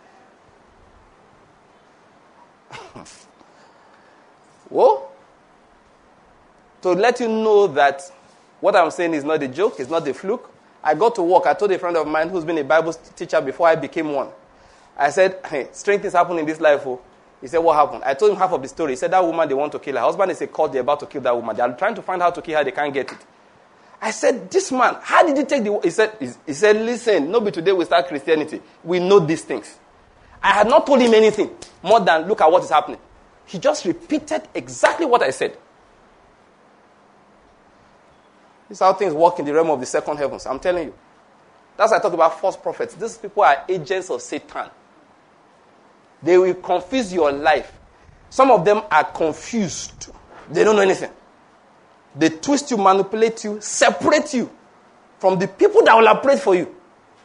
Whoa. To let you know that what I'm saying is not a joke, it's not a fluke. I got to work. I told a friend of mine who's been a Bible teacher before I became one. I said, hey, strange things happen in this life. Oh. He said, what happened? I told him half of the story. He said, that woman, they want to kill her. Her husband is a cult, they're about to kill that woman. They're trying to find how to kill her, they can't get it. I said, this man, how did he take the... He said, listen, nobody today will start Christianity. We know these things. I had not told him anything more than look at what is happening. He just repeated exactly what I said. This is how things work in the realm of the second heavens. I'm telling you. That's why I talk about false prophets. These people are agents of Satan. They will confuse your life. Some of them are confused. They don't know anything. They twist you, manipulate you, separate you from the people that will operate for you.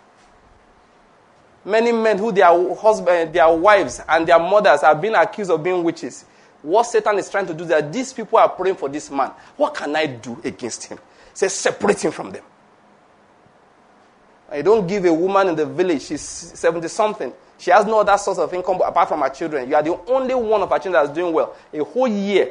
Many men who their husbands, their wives, and their mothers are being accused of being witches. What Satan is trying to do is that these people are praying for this man. What can I do against him? He says, separate him from them. I don't give a woman in the village, she's 70-something. She has no other source of income apart from her children. You are the only one of her children that's doing well. A whole year.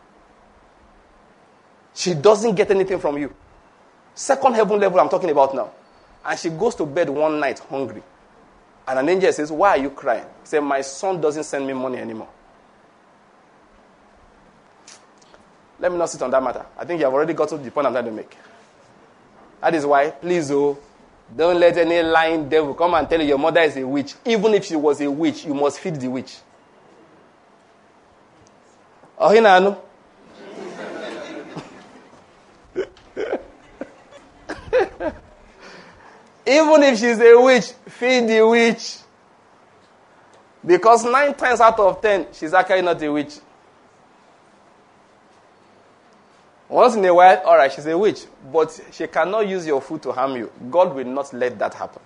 She doesn't get anything from you. Second heaven level I'm talking about now. And she goes to bed one night hungry. And an angel says, why are you crying? He said, my son doesn't send me money anymore. Let me not sit on that matter. I think you have already got to the point I'm trying to make. That is why, please, don't let any lying devil come and tell you your mother is a witch. Even if she was a witch, you must feed the witch. Oh, Hinanu. Even if she's a witch, feed the witch. Because 9 times out of 10, she's actually not a witch. Once in a while, all right, she's a witch, but she cannot use your food to harm you. God will not let that happen.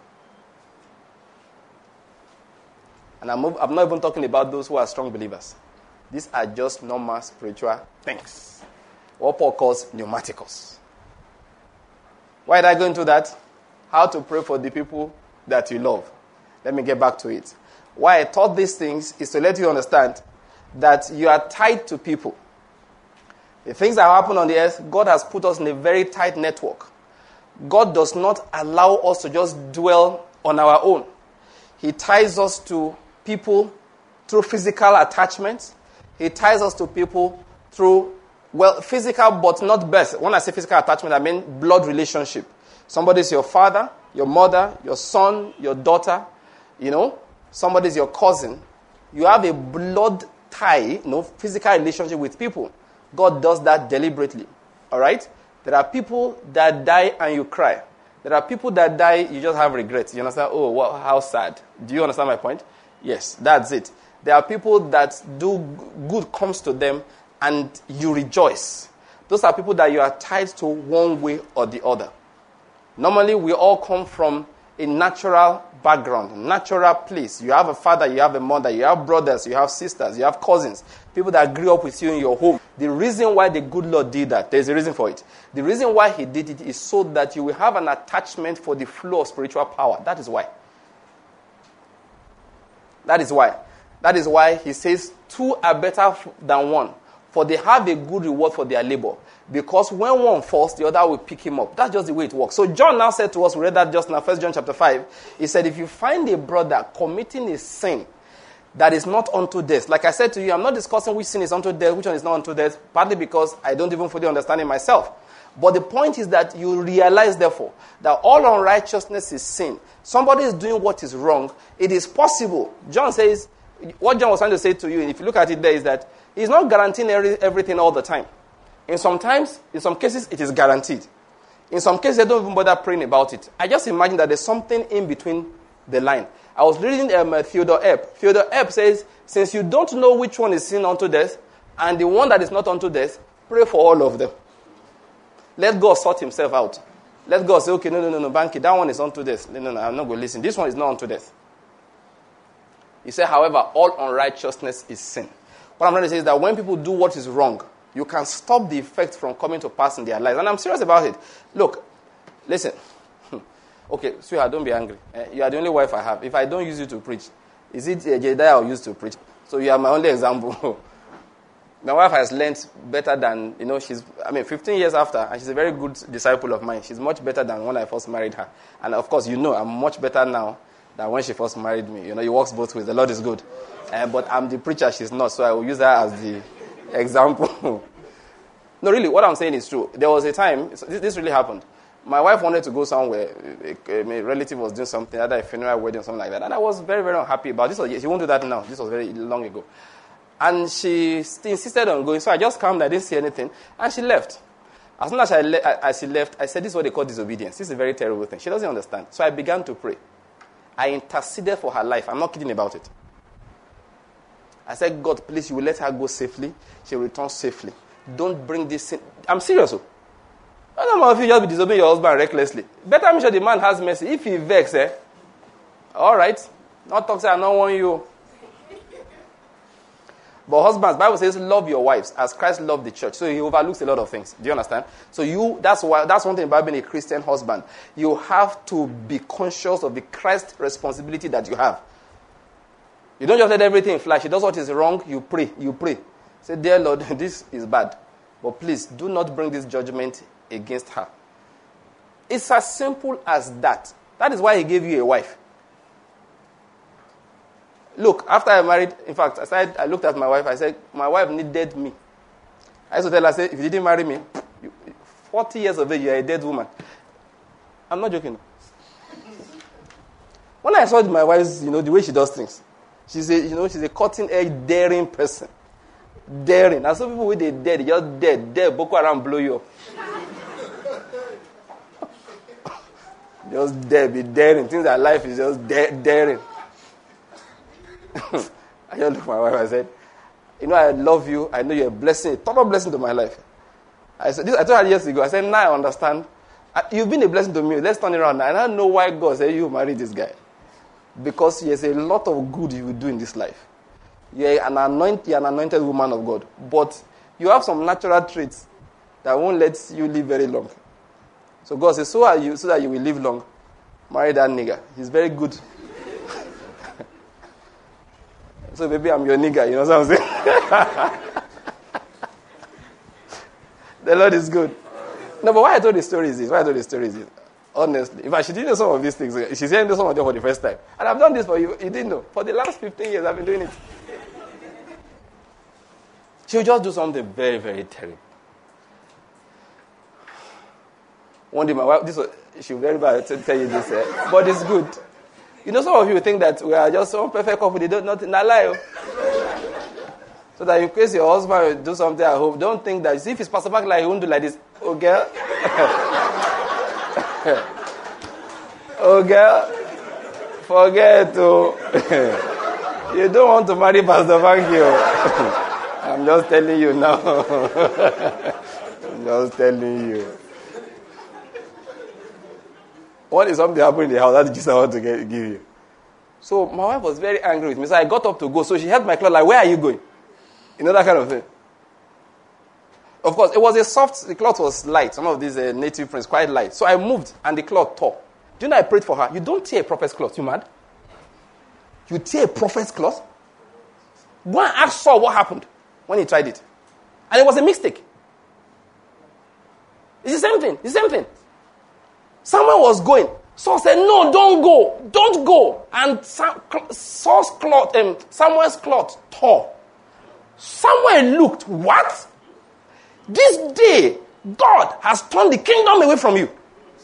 And I'm not even talking about those who are strong believers. These are just normal spiritual things. What Paul calls pneumaticos. Why did I go into that? How to pray for the people that you love. Let me get back to it. Why I taught these things is to let you understand that you are tied to people. The things that happen on the earth, God has put us in a very tight network. God does not allow us to just dwell on our own. He ties us to people through physical attachments. He ties us to people through, physical but not birth. When I say physical attachment, I mean blood relationship. Somebody is your father, your mother, your son, your daughter, somebody is your cousin. You have a blood tie, physical relationship with people. God does that deliberately. All right? There are people that die and you cry. There are people that die, you just have regrets. You understand? Oh, how sad. Do you understand my point? Yes, that's it. There are people that good comes to them and you rejoice. Those are people that you are tied to one way or the other. Normally, we all come from a natural background, natural place. You have a father, you have a mother, you have brothers, you have sisters, you have cousins, people that grew up with you in your home. The reason why the good Lord did that, there's a reason for it. The reason why he did it is so that you will have an attachment for the flow of spiritual power. That is why. That is why. That is why he says, 2 are better than 1, for they have a good reward for their labor. Because when one falls, the other will pick him up. That's just the way it works. So John now said to us, we read that just now, 1 John chapter 5. He said, if you find a brother committing a sin that is not unto death. Like I said to you, I'm not discussing which sin is unto death, which one is not unto death, partly because I don't even fully understand it myself. But the point is that you realize, therefore, that all unrighteousness is sin. Somebody is doing what is wrong. It is possible. John says, what John was trying to say to you, if you look at it there, is that he's not guaranteeing everything all the time. In some cases, it is guaranteed. In some cases, they don't even bother praying about it. I just imagine that there's something in between the line. I was reading Theodore Epp. Theodore Epp says, since you don't know which one is sin unto death, and the one that is not unto death, pray for all of them. Let God sort himself out. Let God say, okay, no, Banky, that one is unto death. No, I'm not going to listen. This one is not unto death. He said, however, all unrighteousness is sin. What I'm trying to say is that when people do what is wrong, you can stop the effect from coming to pass in their lives. And I'm serious about it. Look, listen. Okay, sweetheart, don't be angry. You are the only wife I have. If I don't use you to preach, is it Jedediah I'll use to preach? So you are my only example. My wife has learned better than, 15 years after, and she's a very good disciple of mine. She's much better than when I first married her. And of course, I'm much better now than when she first married me. It works both ways. The Lord is good. But I'm the preacher, she's not, so I will use her as the example. No, really, what I'm saying is true. There was a time, this really happened. My wife wanted to go somewhere. A relative was doing something, either a funeral, wedding, something like that. And I was very, very unhappy about this. She won't do that now. This was very long ago. And she insisted on going, so I just calmed. I didn't see anything, and she left. As soon as she left, I said, this is what they call disobedience. This is a very terrible thing. She doesn't understand. So I began to pray. I interceded for her life. I'm not kidding about it. I said, God, please, you will let her go safely. She will return safely. Don't bring this sin. I'm serious. I don't know if you just be disobeying your husband recklessly. Better make sure the man has mercy. If he vex, all right. Not talk, say, I don't want you. But husbands, Bible says, love your wives as Christ loved the church. So he overlooks a lot of things. Do you understand? So that's one thing about being a Christian husband. You have to be conscious of the Christ responsibility that you have. You don't just let everything fly. She does what is wrong, you pray. Say, dear Lord, this is bad. But please, do not bring this judgment against her. It's as simple as that. That is why he gave you a wife. Look, after I married, in fact, I looked at my wife, I said, my wife needed me. I used to tell her, I said, if you didn't marry me, 40 years of age, you're a dead woman. I'm not joking. When I saw my wife's, the way she does things, she's a cutting-edge, daring person. Daring. And some people with they dead, just dead, Boko Haram blow you up. Just dead, be daring. Things that life is just daring. I just looked at my wife, I said, I love you. I know you're a blessing, a total blessing to my life. I told her years ago, I said, now I understand. You've been a blessing to me. Let's turn it around now. And I know why God said you marry this guy. Because there's a lot of good you will do in this life. You're an anointed woman of God. But you have some natural traits that won't let you live very long. So God says, so that you will live long, marry that nigga. He's very good. So maybe I'm your nigga, you know what I'm saying? The Lord is good. No, but why I told the story is this. Honestly, if she didn't know some of these things, she's hearing some of them for the first time. And I've done this for you. You didn't know. For the last 15 years, I've been doing it. She'll just do something very, very terrible. One day, my wife, she'll very bad to tell you this, but it's good. Some of you think that we are just some perfect couple. They don't nothing. Not lie. So that in case your husband will do something at home, don't think that. See, if it's Pastor Mark, he won't do like this. Oh, girl. Oh, girl. Forget to. You don't want to marry Pastor Frankie. I'm just telling you now. I'm just telling you. What is something happened in the house? That's the gist I want to give you. So my wife was very angry with me. So I got up to go. So she held my cloth like, where are you going? That kind of thing. Of course, it was the cloth was light. Some of these native prints, quite light. So I moved and the cloth tore. Do you know I prayed for her? You don't tear a prophet's cloth. You mad? You tear a prophet's cloth? Go and ask Saul what happened when he tried it. And it was a mistake. It's the same thing. Someone was going. Saul said, no, don't go. And Saul's cloth, Samuel's cloth tore. Samuel looked, what? This day, God has turned the kingdom away from you.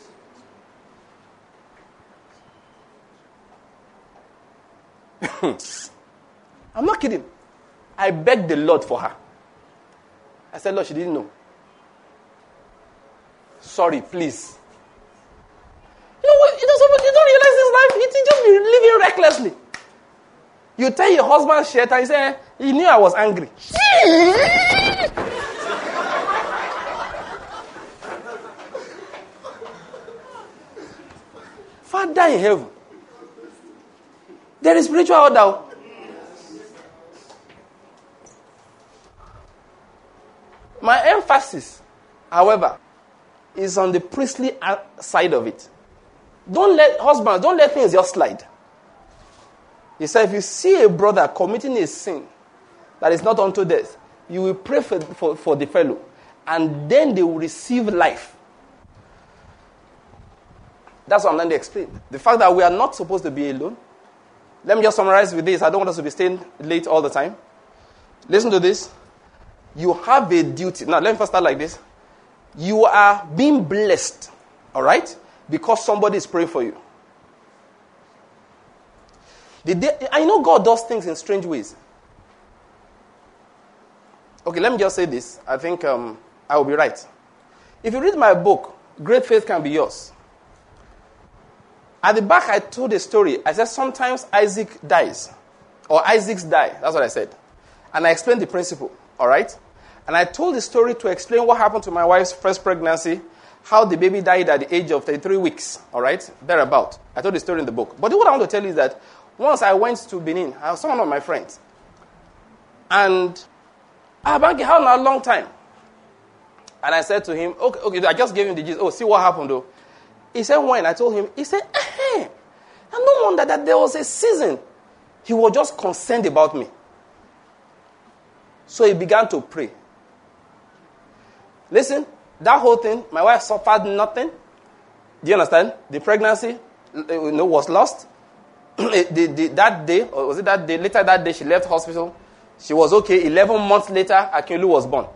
I'm not kidding. I begged the Lord for her. I said, Lord, she didn't know. Sorry, please. You don't realize this life. You just be living recklessly. You tell your husband shit and you say, he knew I was angry. Father in heaven. There is spiritual order. My emphasis, however, is on the priestly side of it. Don't let things just slide. He said, if you see a brother committing a sin that is not unto death, you will pray for the fellow, and then they will receive life. That's what I'm trying to explain. The fact that we are not supposed to be alone. Let me just summarize with this. I don't want us to be staying late all the time. Listen to this. You have a duty. Now, let me first start like this. You are being blessed, all right, because somebody is praying for you. I know God does things in strange ways. Okay, let me just say this. I think I will be right. If you read my book, Great Faith Can Be Yours, at the back I told a story. I said sometimes Isaac dies, or Isaacs die. That's what I said. And I explained the principle, all right? And I told the story to explain what happened to my wife's first pregnancy, how the baby died at the age of 33 weeks, all right? Thereabout. I told the story in the book. But what I want to tell you is that once I went to Benin, I was one of my friends. And I had been out a long time. And I said to him, okay, I just gave him the gist. Oh, see what happened though. He said, when? I told him, he said, and no wonder that there was a season. He was just concerned about me. So he began to pray. Listen, that whole thing, my wife suffered nothing. Do you understand? The pregnancy was lost. That day, or was it that day? Later that day, she left hospital. She was okay. 11 months later, Akinlu was born.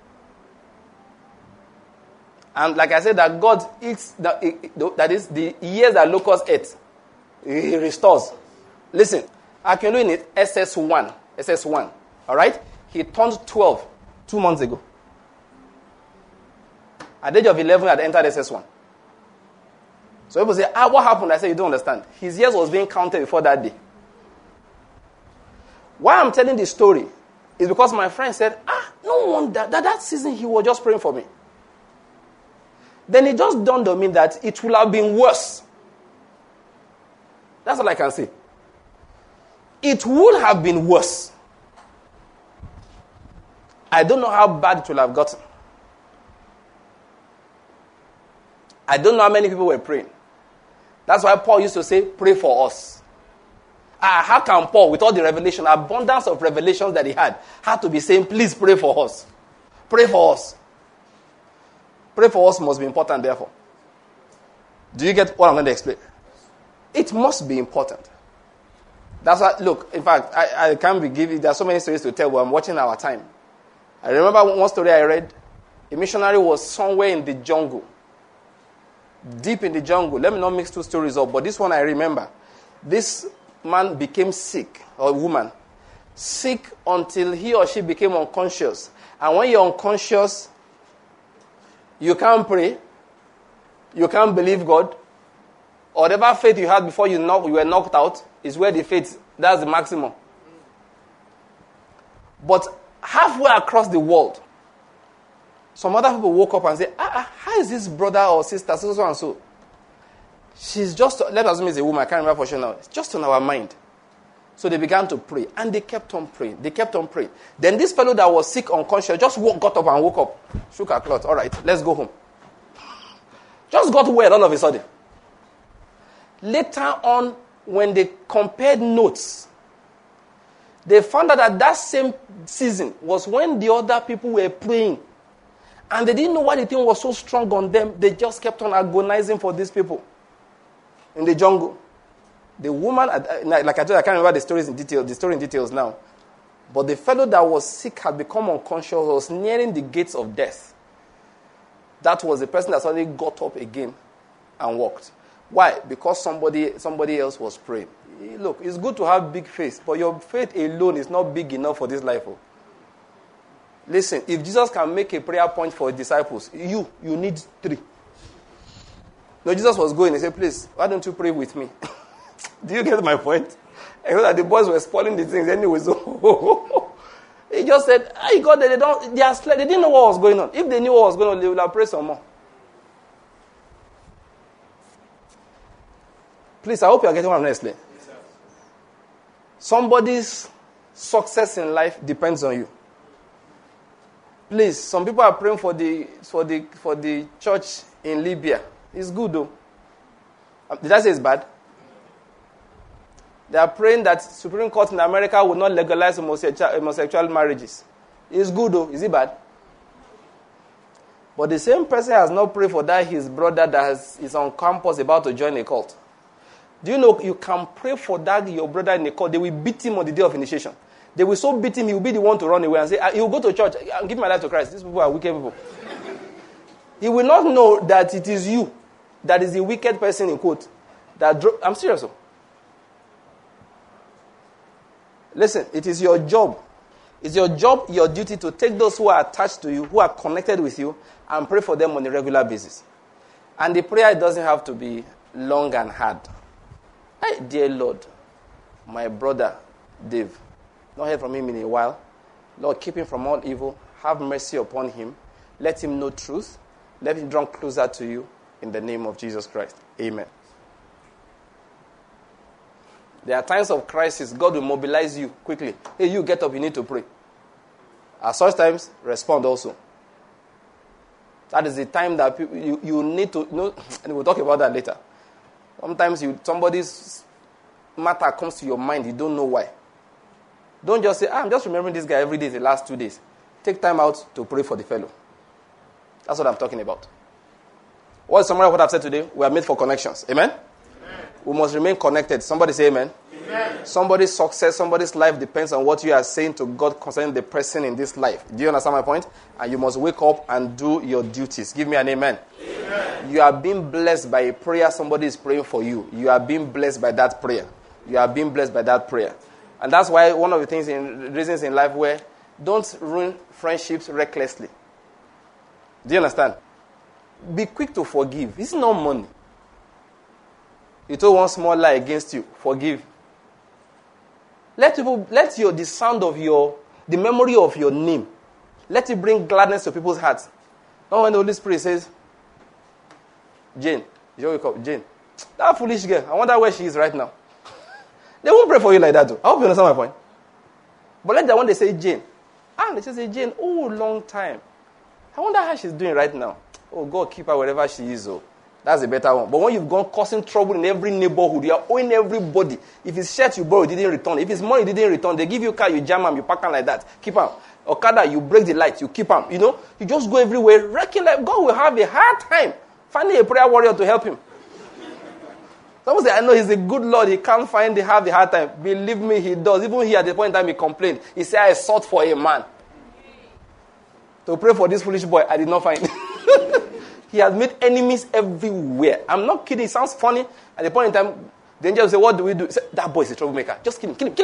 And like I said, that God eats, that is the years that locusts ate. He restores. Listen, Akinlu in it, SS1. All right? He turned 12 2 months ago. At the age of 11, I had entered SS1. So people say, what happened? I say, you don't understand. His years was being counted before that day. Why I'm telling this story is because my friend said, no wonder that season he was just praying for me. Then it just dawned on me that it would have been worse. That's all I can say. It would have been worse. I don't know how bad it would have gotten. I don't know how many people were praying. That's why Paul used to say, pray for us. How can Paul, with all the revelation, abundance of revelations that he had to be saying, please pray for us. Pray for us. Pray for us must be important, therefore. Do you get what I'm going to explain? It must be important. That's why, look, in fact, I can't be giving, there are so many stories to tell, but I'm watching our time. I remember one story I read. A missionary was somewhere in the jungle. Deep in the jungle. Let me not mix two stories up, but this one I remember. This man became sick, or woman. Sick until he or she became unconscious. And when you're unconscious, you can't pray. You can't believe God. Whatever faith you had before you were knocked out is where the faith, that's the maximum. But halfway across the world, some other people woke up and said, how is this brother or sister, so and so? She's just, let's assume it's a woman, I can't remember for sure now. It's just on our mind. So they began to pray. And they kept on praying. Then this fellow that was sick, unconscious, just got up and woke up. Shook her cloth. All right, let's go home. Just got well all of a sudden. Later on, when they compared notes, they found out that same season was when the other people were praying. And they didn't know why the thing was so strong on them. They just kept on agonizing for these people in the jungle. The woman, like I told you, I can't remember the story in details now. But the fellow that was sick had become unconscious, was nearing the gates of death. That was the person that suddenly got up again and walked. Why? Because somebody else was praying. Look, it's good to have big faith, but your faith alone is not big enough for this life. Listen, if Jesus can make a prayer point for his disciples, you need 3. No, Jesus was going. He said, please, why don't you pray with me? Do you get my point? I know that the boys were spoiling the things anyway. So he just said, God, they didn't know what was going on. If they knew what was going on, they would have prayed some more. Please, I hope you are getting what I'm going to explain. Yes, somebody's success in life depends on you. Please, some people are praying for the church in Libya. It's good though. Did I say it's bad? They are praying that Supreme Court in America will not legalize homosexual marriages. It's good though. Is it bad? But the same person has not prayed for that his brother that is on campus about to join a cult. Do you know you can pray for that your brother in a cult? They will beat him on the day of initiation. They will so beat him, he will be the one to run away and say, he will go to church. I'll give my life to Christ. These people are wicked people. He will not know that it is you that is the wicked person in quote. I'm serious. Listen, it is your job. It's your job, your duty to take those who are attached to you, who are connected with you, and pray for them on a regular basis. And the prayer doesn't have to be long and hard. Hey, dear Lord, my brother, Dave, not heard from him in a while. Lord, keep him from all evil. Have mercy upon him. Let him know truth. Let him draw closer to you in the name of Jesus Christ. Amen. There are times of crisis. God will mobilize you quickly. Hey, you get up, you need to pray. At such times, respond also. That is the time that people, you need to know, and we'll talk about that later. Sometimes somebody's matter comes to your mind, you don't know why. Don't just say, I'm just remembering this guy every day the last 2 days. Take time out to pray for the fellow. That's what I'm talking about. What is summary of what I've said today? We are made for connections. Amen? Amen. We must remain connected. Somebody say amen. Amen. Somebody's success, somebody's life depends on what you are saying to God concerning the person in this life. Do you understand my point? And you must wake up and do your duties. Give me an amen. Amen. You are being blessed by a prayer somebody is praying for you. You are being blessed by that prayer. You are being blessed by that prayer. And that's why one of the reasons in life where don't ruin friendships recklessly. Do you understand? Be quick to forgive. It's not money. You told one small lie against you. Forgive. Let the sound of the memory of your name, let it bring gladness to people's hearts. Not when the Holy Spirit says, Jane, you wake up, Jane, that foolish girl, I wonder where she is right now. They won't pray for you like that too. I hope you understand my point. But let that one they say Jane. They just say Jane, long time. I wonder how she's doing right now. Oh, God, keep her wherever she is. Oh, that's a better one. But when you've gone causing trouble in every neighborhood, you are owing everybody. If it's shirt you borrow, you didn't return. If it's money you didn't return, they give you a car, you jam them, you park them like that. Keep them. Okada, you break the light, you keep them. You just go everywhere, wrecking like God will have a hard time finding a prayer warrior to help him. Someone say, I know he's a good Lord, he can't have a hard time. Believe me, he does. Even he, at the point in time, he complained. He said, I sought for a man to pray for this foolish boy. I did not find. He has made enemies everywhere. I'm not kidding. It sounds funny. At the point in time, the angel will say, what do we do? He said, that boy is a troublemaker. Just kill him.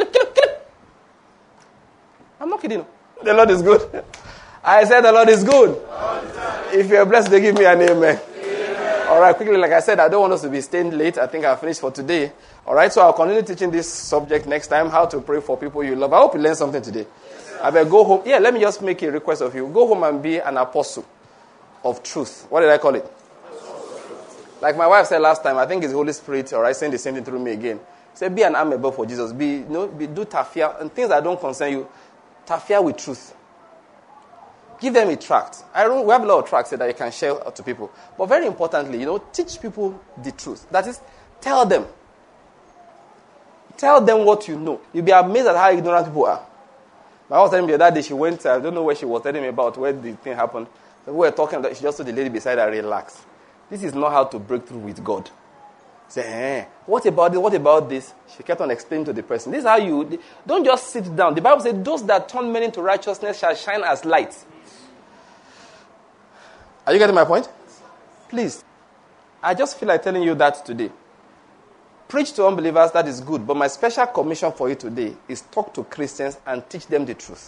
I'm not kidding. The Lord is good. I said the Lord is good. If you're blessed, they give me an amen. All right, quickly, like I said, I don't want us to be staying late. I think I've finished for today. All right, so I'll continue teaching this subject next time, how to pray for people you love. I hope you learned something today. I better go home. Yeah, let me just make a request of you. Go home and be an apostle of truth. What did I call it? Like my wife said last time, I think it's the Holy Spirit, all right, saying the same thing through me again. Say, be an amiable for Jesus. Do tafia, and things that don't concern you, tafia with truth. Give them a tract. We have a lot of tracts that you can share to people. But very importantly, teach people the truth. That is, tell them. Tell them what you know. You'll be amazed at how ignorant people are. My wife was telling me the other day, she went, I don't know where she was telling me about where the thing happened. We were talking, she just told the lady beside her, relax. This is not how to break through with God. Say, what about this? What about this? She kept on explaining to the person. This is how don't just sit down. The Bible says, those that turn men into righteousness shall shine as lights. Are you getting my point? Please. I just feel like telling you that today. Preach to unbelievers, that is good. But my special commission for you today is talk to Christians and teach them the truth.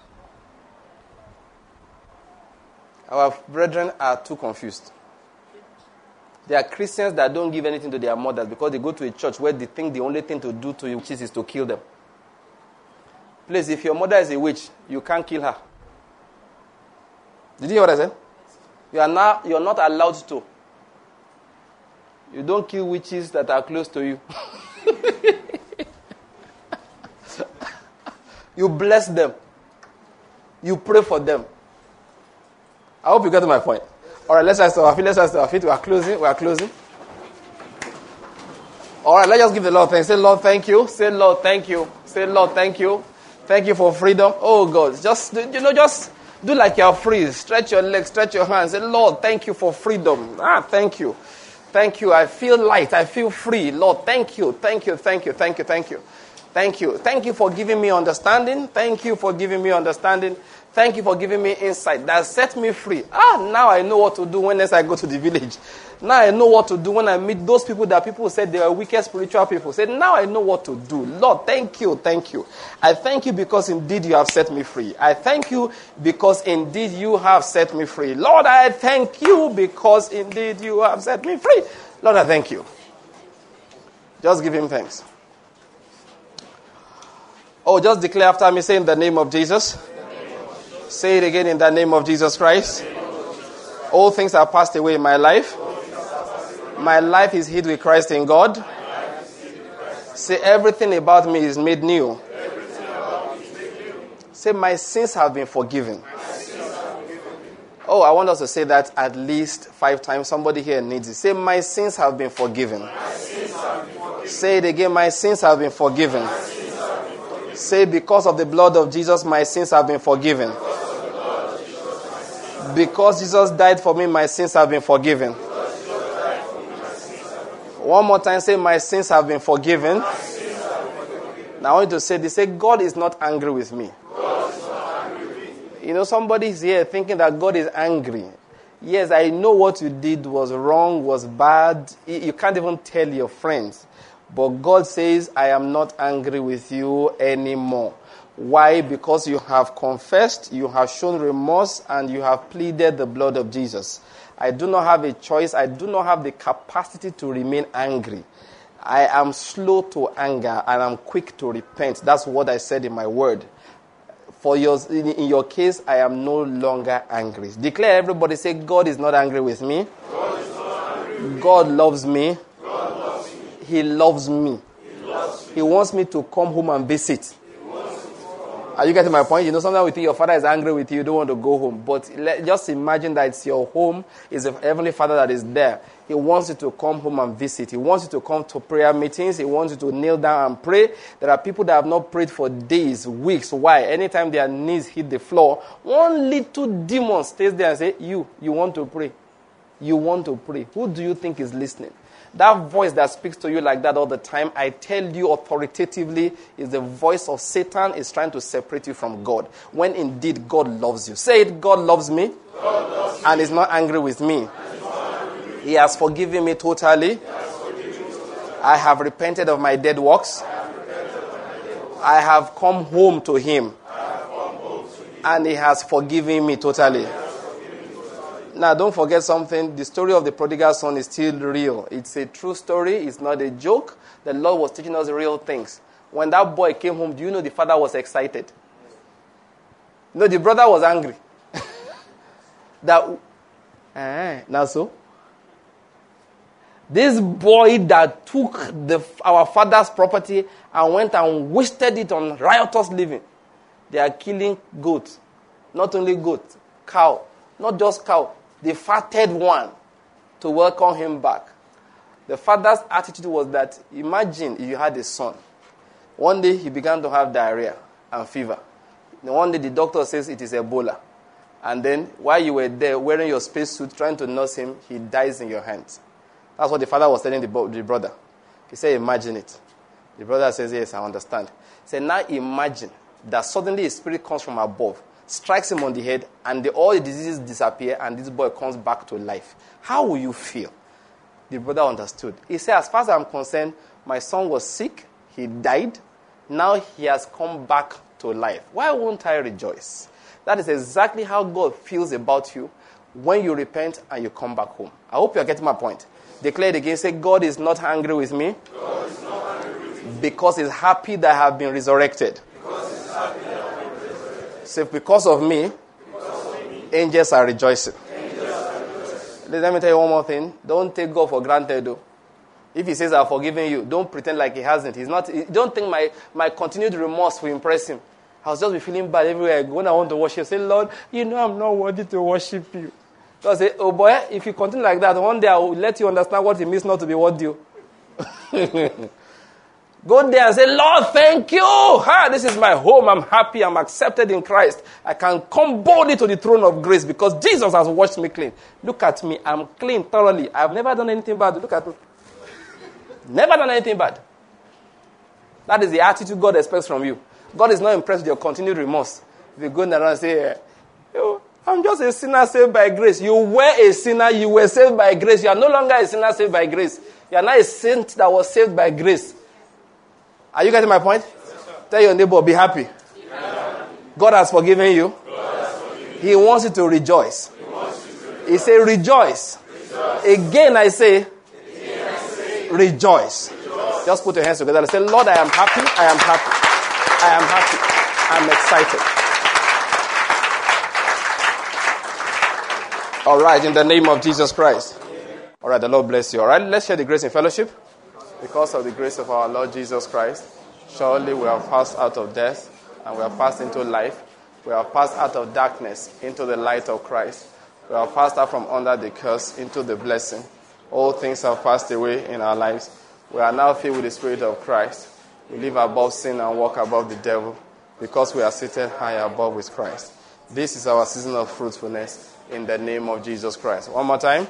Our brethren are too confused. There are Christians that don't give anything to their mothers because they go to a church where they think the only thing to do to you is to kill them. Please, if your mother is a witch, you can't kill her. Did you hear what I said? You're not allowed to. You don't kill witches that are close to you. You bless them. You pray for them. I hope you got to my point. All right, let's rise to our feet. We are closing. All right, let's just give the Lord thanks. Say, Lord, thank you. Say, Lord, thank you. Say, Lord, thank you. Thank you for freedom. Oh, God. Just do like you're free. Stretch your legs, stretch your hands. Say, Lord, thank you for freedom. Thank you. Thank you. I feel light. I feel free. Lord, thank you. Thank you. Thank you. Thank you. Thank you. Thank you. Thank you for giving me understanding. Thank you for giving me understanding. Thank you for giving me insight that set me free. Now I know what to do when I go to the village. Now I know what to do when I meet those people that people said they were wicked spiritual people. Said, now I know what to do. Lord, thank you, thank you. I thank you because indeed you have set me free. I thank you because indeed you have set me free. Lord, I thank you because indeed you have set me free. Lord, I thank you. Just give him thanks. Oh, just declare after me, say in the name of Jesus. Say it again, in the name of Jesus Christ. All things are passed away in my life. My life is hid with Christ in God. Say everything about me is made new. Say my sins have been forgiven. Oh, I want us to say that at least 5 times. Somebody here needs it. Say my sins have been forgiven. Say it again, my sins have been forgiven. Say because of the blood of Jesus, my sins have been forgiven. Because Jesus died for me, my sins have been forgiven. One more time, say, my sins have been forgiven. Now I want you to say this. Say, God is not angry with me. You know, somebody is here thinking that God is angry. Yes, I know what you did was wrong, was bad. You can't even tell your friends. But God says, I am not angry with you anymore. Why? Because you have confessed, you have shown remorse, and you have pleaded the blood of Jesus. I do not have a choice. I do not have the capacity to remain angry. I am slow to anger, and I'm quick to repent. That's what I said in my word. In your case, I am no longer angry. Declare, everybody, say, God is not angry with me. God is not angry with me. God loves me. God loves me. He loves me. He loves me. He wants me to come home and visit. Are you getting my point? You know, sometimes we think your father is angry with you, you don't want to go home. But just imagine that it's your home, it's the Heavenly Father that is there. He wants you to come home and visit. He wants you to come to prayer meetings. He wants you to kneel down and pray. There are people that have not prayed for days, weeks. Why? Anytime their knees hit the floor, one little demon stays there and says, you want to pray. You want to pray. Who do you think is listening? That voice that speaks to you like that all the time, I tell you authoritatively, is the voice of Satan is trying to separate you from God. When indeed God loves you. Say it, God loves me. God loves and is not angry with me. He has forgiven me totally. I have repented of my dead works. I have come home to him. And he has forgiven me totally. Now, don't forget something. The story of the prodigal son is still real. It's a true story. It's not a joke. The Lord was teaching us real things. When that boy came home, do you know the father was excited? No, the brother was angry. Now so? This boy that took our father's property and went and wasted it on riotous living. They are killing goats. Not only goat, cow. Not just cow. The fatted one to welcome him back. The father's attitude was that, imagine if you had a son. One day he began to have diarrhea and fever. One day the doctor says it is Ebola. And then while you were there wearing your spacesuit trying to nurse him, he dies in your hands. That's what the father was telling the brother. He said, imagine it. The brother says, yes, I understand. He said, now imagine that suddenly a spirit comes from above, strikes him on the head, and all the diseases disappear, and this boy comes back to life. How will you feel? The brother understood. He said, as far as I'm concerned, my son was sick, he died, now he has come back to life. Why won't I rejoice? That is exactly how God feels about you when you repent and you come back home. I hope you're getting my point. Declare it again. Say, God is not angry with me. God is not angry with me. Because he's happy that I have been resurrected. Say, because of me, angels are rejoicing. Let me tell you one more thing. Don't take God for granted, though. If he says, I've forgiven you, don't pretend like he hasn't. Don't think my continued remorse will impress him. I'll just be feeling bad everywhere I go. When I want to worship, say, Lord, you know I'm not worthy to worship you. So I say, oh boy, if you continue like that, one day I will let you understand what it means not to be worthy. Go there and say, Lord, thank you. This is my home. I'm happy. I'm accepted in Christ. I can come boldly to the throne of grace because Jesus has washed me clean. Look at me. I'm clean thoroughly. I've never done anything bad. Look at me. Never done anything bad. That is the attitude God expects from you. God is not impressed with your continued remorse. If you go around and say, I'm just a sinner saved by grace. You were a sinner. You were saved by grace. You are no longer a sinner saved by grace. You are not a saint that was saved by grace. Are you getting my point? Yes, tell your neighbor, be happy. God has forgiven you. He wants you to rejoice. He said, rejoice. Again, I say, rejoice. Just put your hands together and say, Lord, I am happy. I am happy. I am happy. I'm excited. All right, in the name of Jesus Christ. All right, the Lord bless you. All right, let's share the grace in fellowship. Because of the grace of our Lord Jesus Christ, surely we have passed out of death and we have passed into life. We have passed out of darkness into the light of Christ. We have passed out from under the curse into the blessing. All things have passed away in our lives. We are now filled with the Spirit of Christ. We live above sin and walk above the devil because we are seated high above with Christ. This is our season of fruitfulness in the name of Jesus Christ. One more time.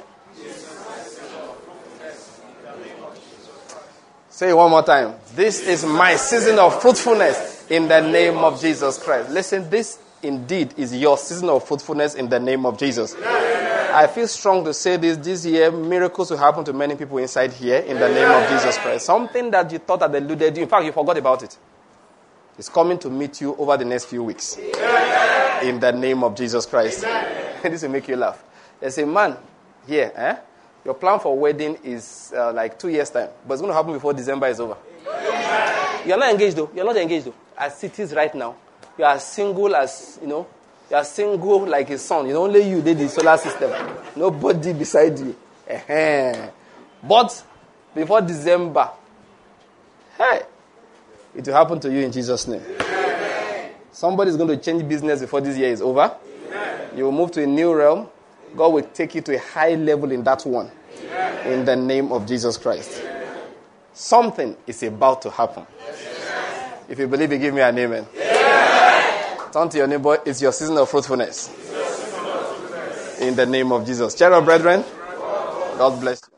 Say it one more time. This is my season of fruitfulness in the name of Jesus Christ. Listen, this indeed is your season of fruitfulness in the name of Jesus. I feel strong to say this year, miracles will happen to many people inside here in the name of Jesus Christ. Something that you thought that eluded you, in fact, you forgot about it. It's coming to meet you over the next few weeks. In the name of Jesus Christ. This will make you laugh. There's a man here, your plan for wedding is like 2 years' time. But it's going to happen before December is over. You're not engaged though. You're not engaged though. As it is right now. You are single as, you are single like a son. Only you did the solar system. Nobody beside you. But before December, it will happen to you in Jesus' name. Somebody is going to change business before this year is over. You will move to a new realm. God will take you to a high level in that one. In the name of Jesus Christ. Something is about to happen. If you believe it, give me an amen. Turn to your neighbor. It's your season of fruitfulness. In the name of Jesus. Cheer up, brethren. God bless you.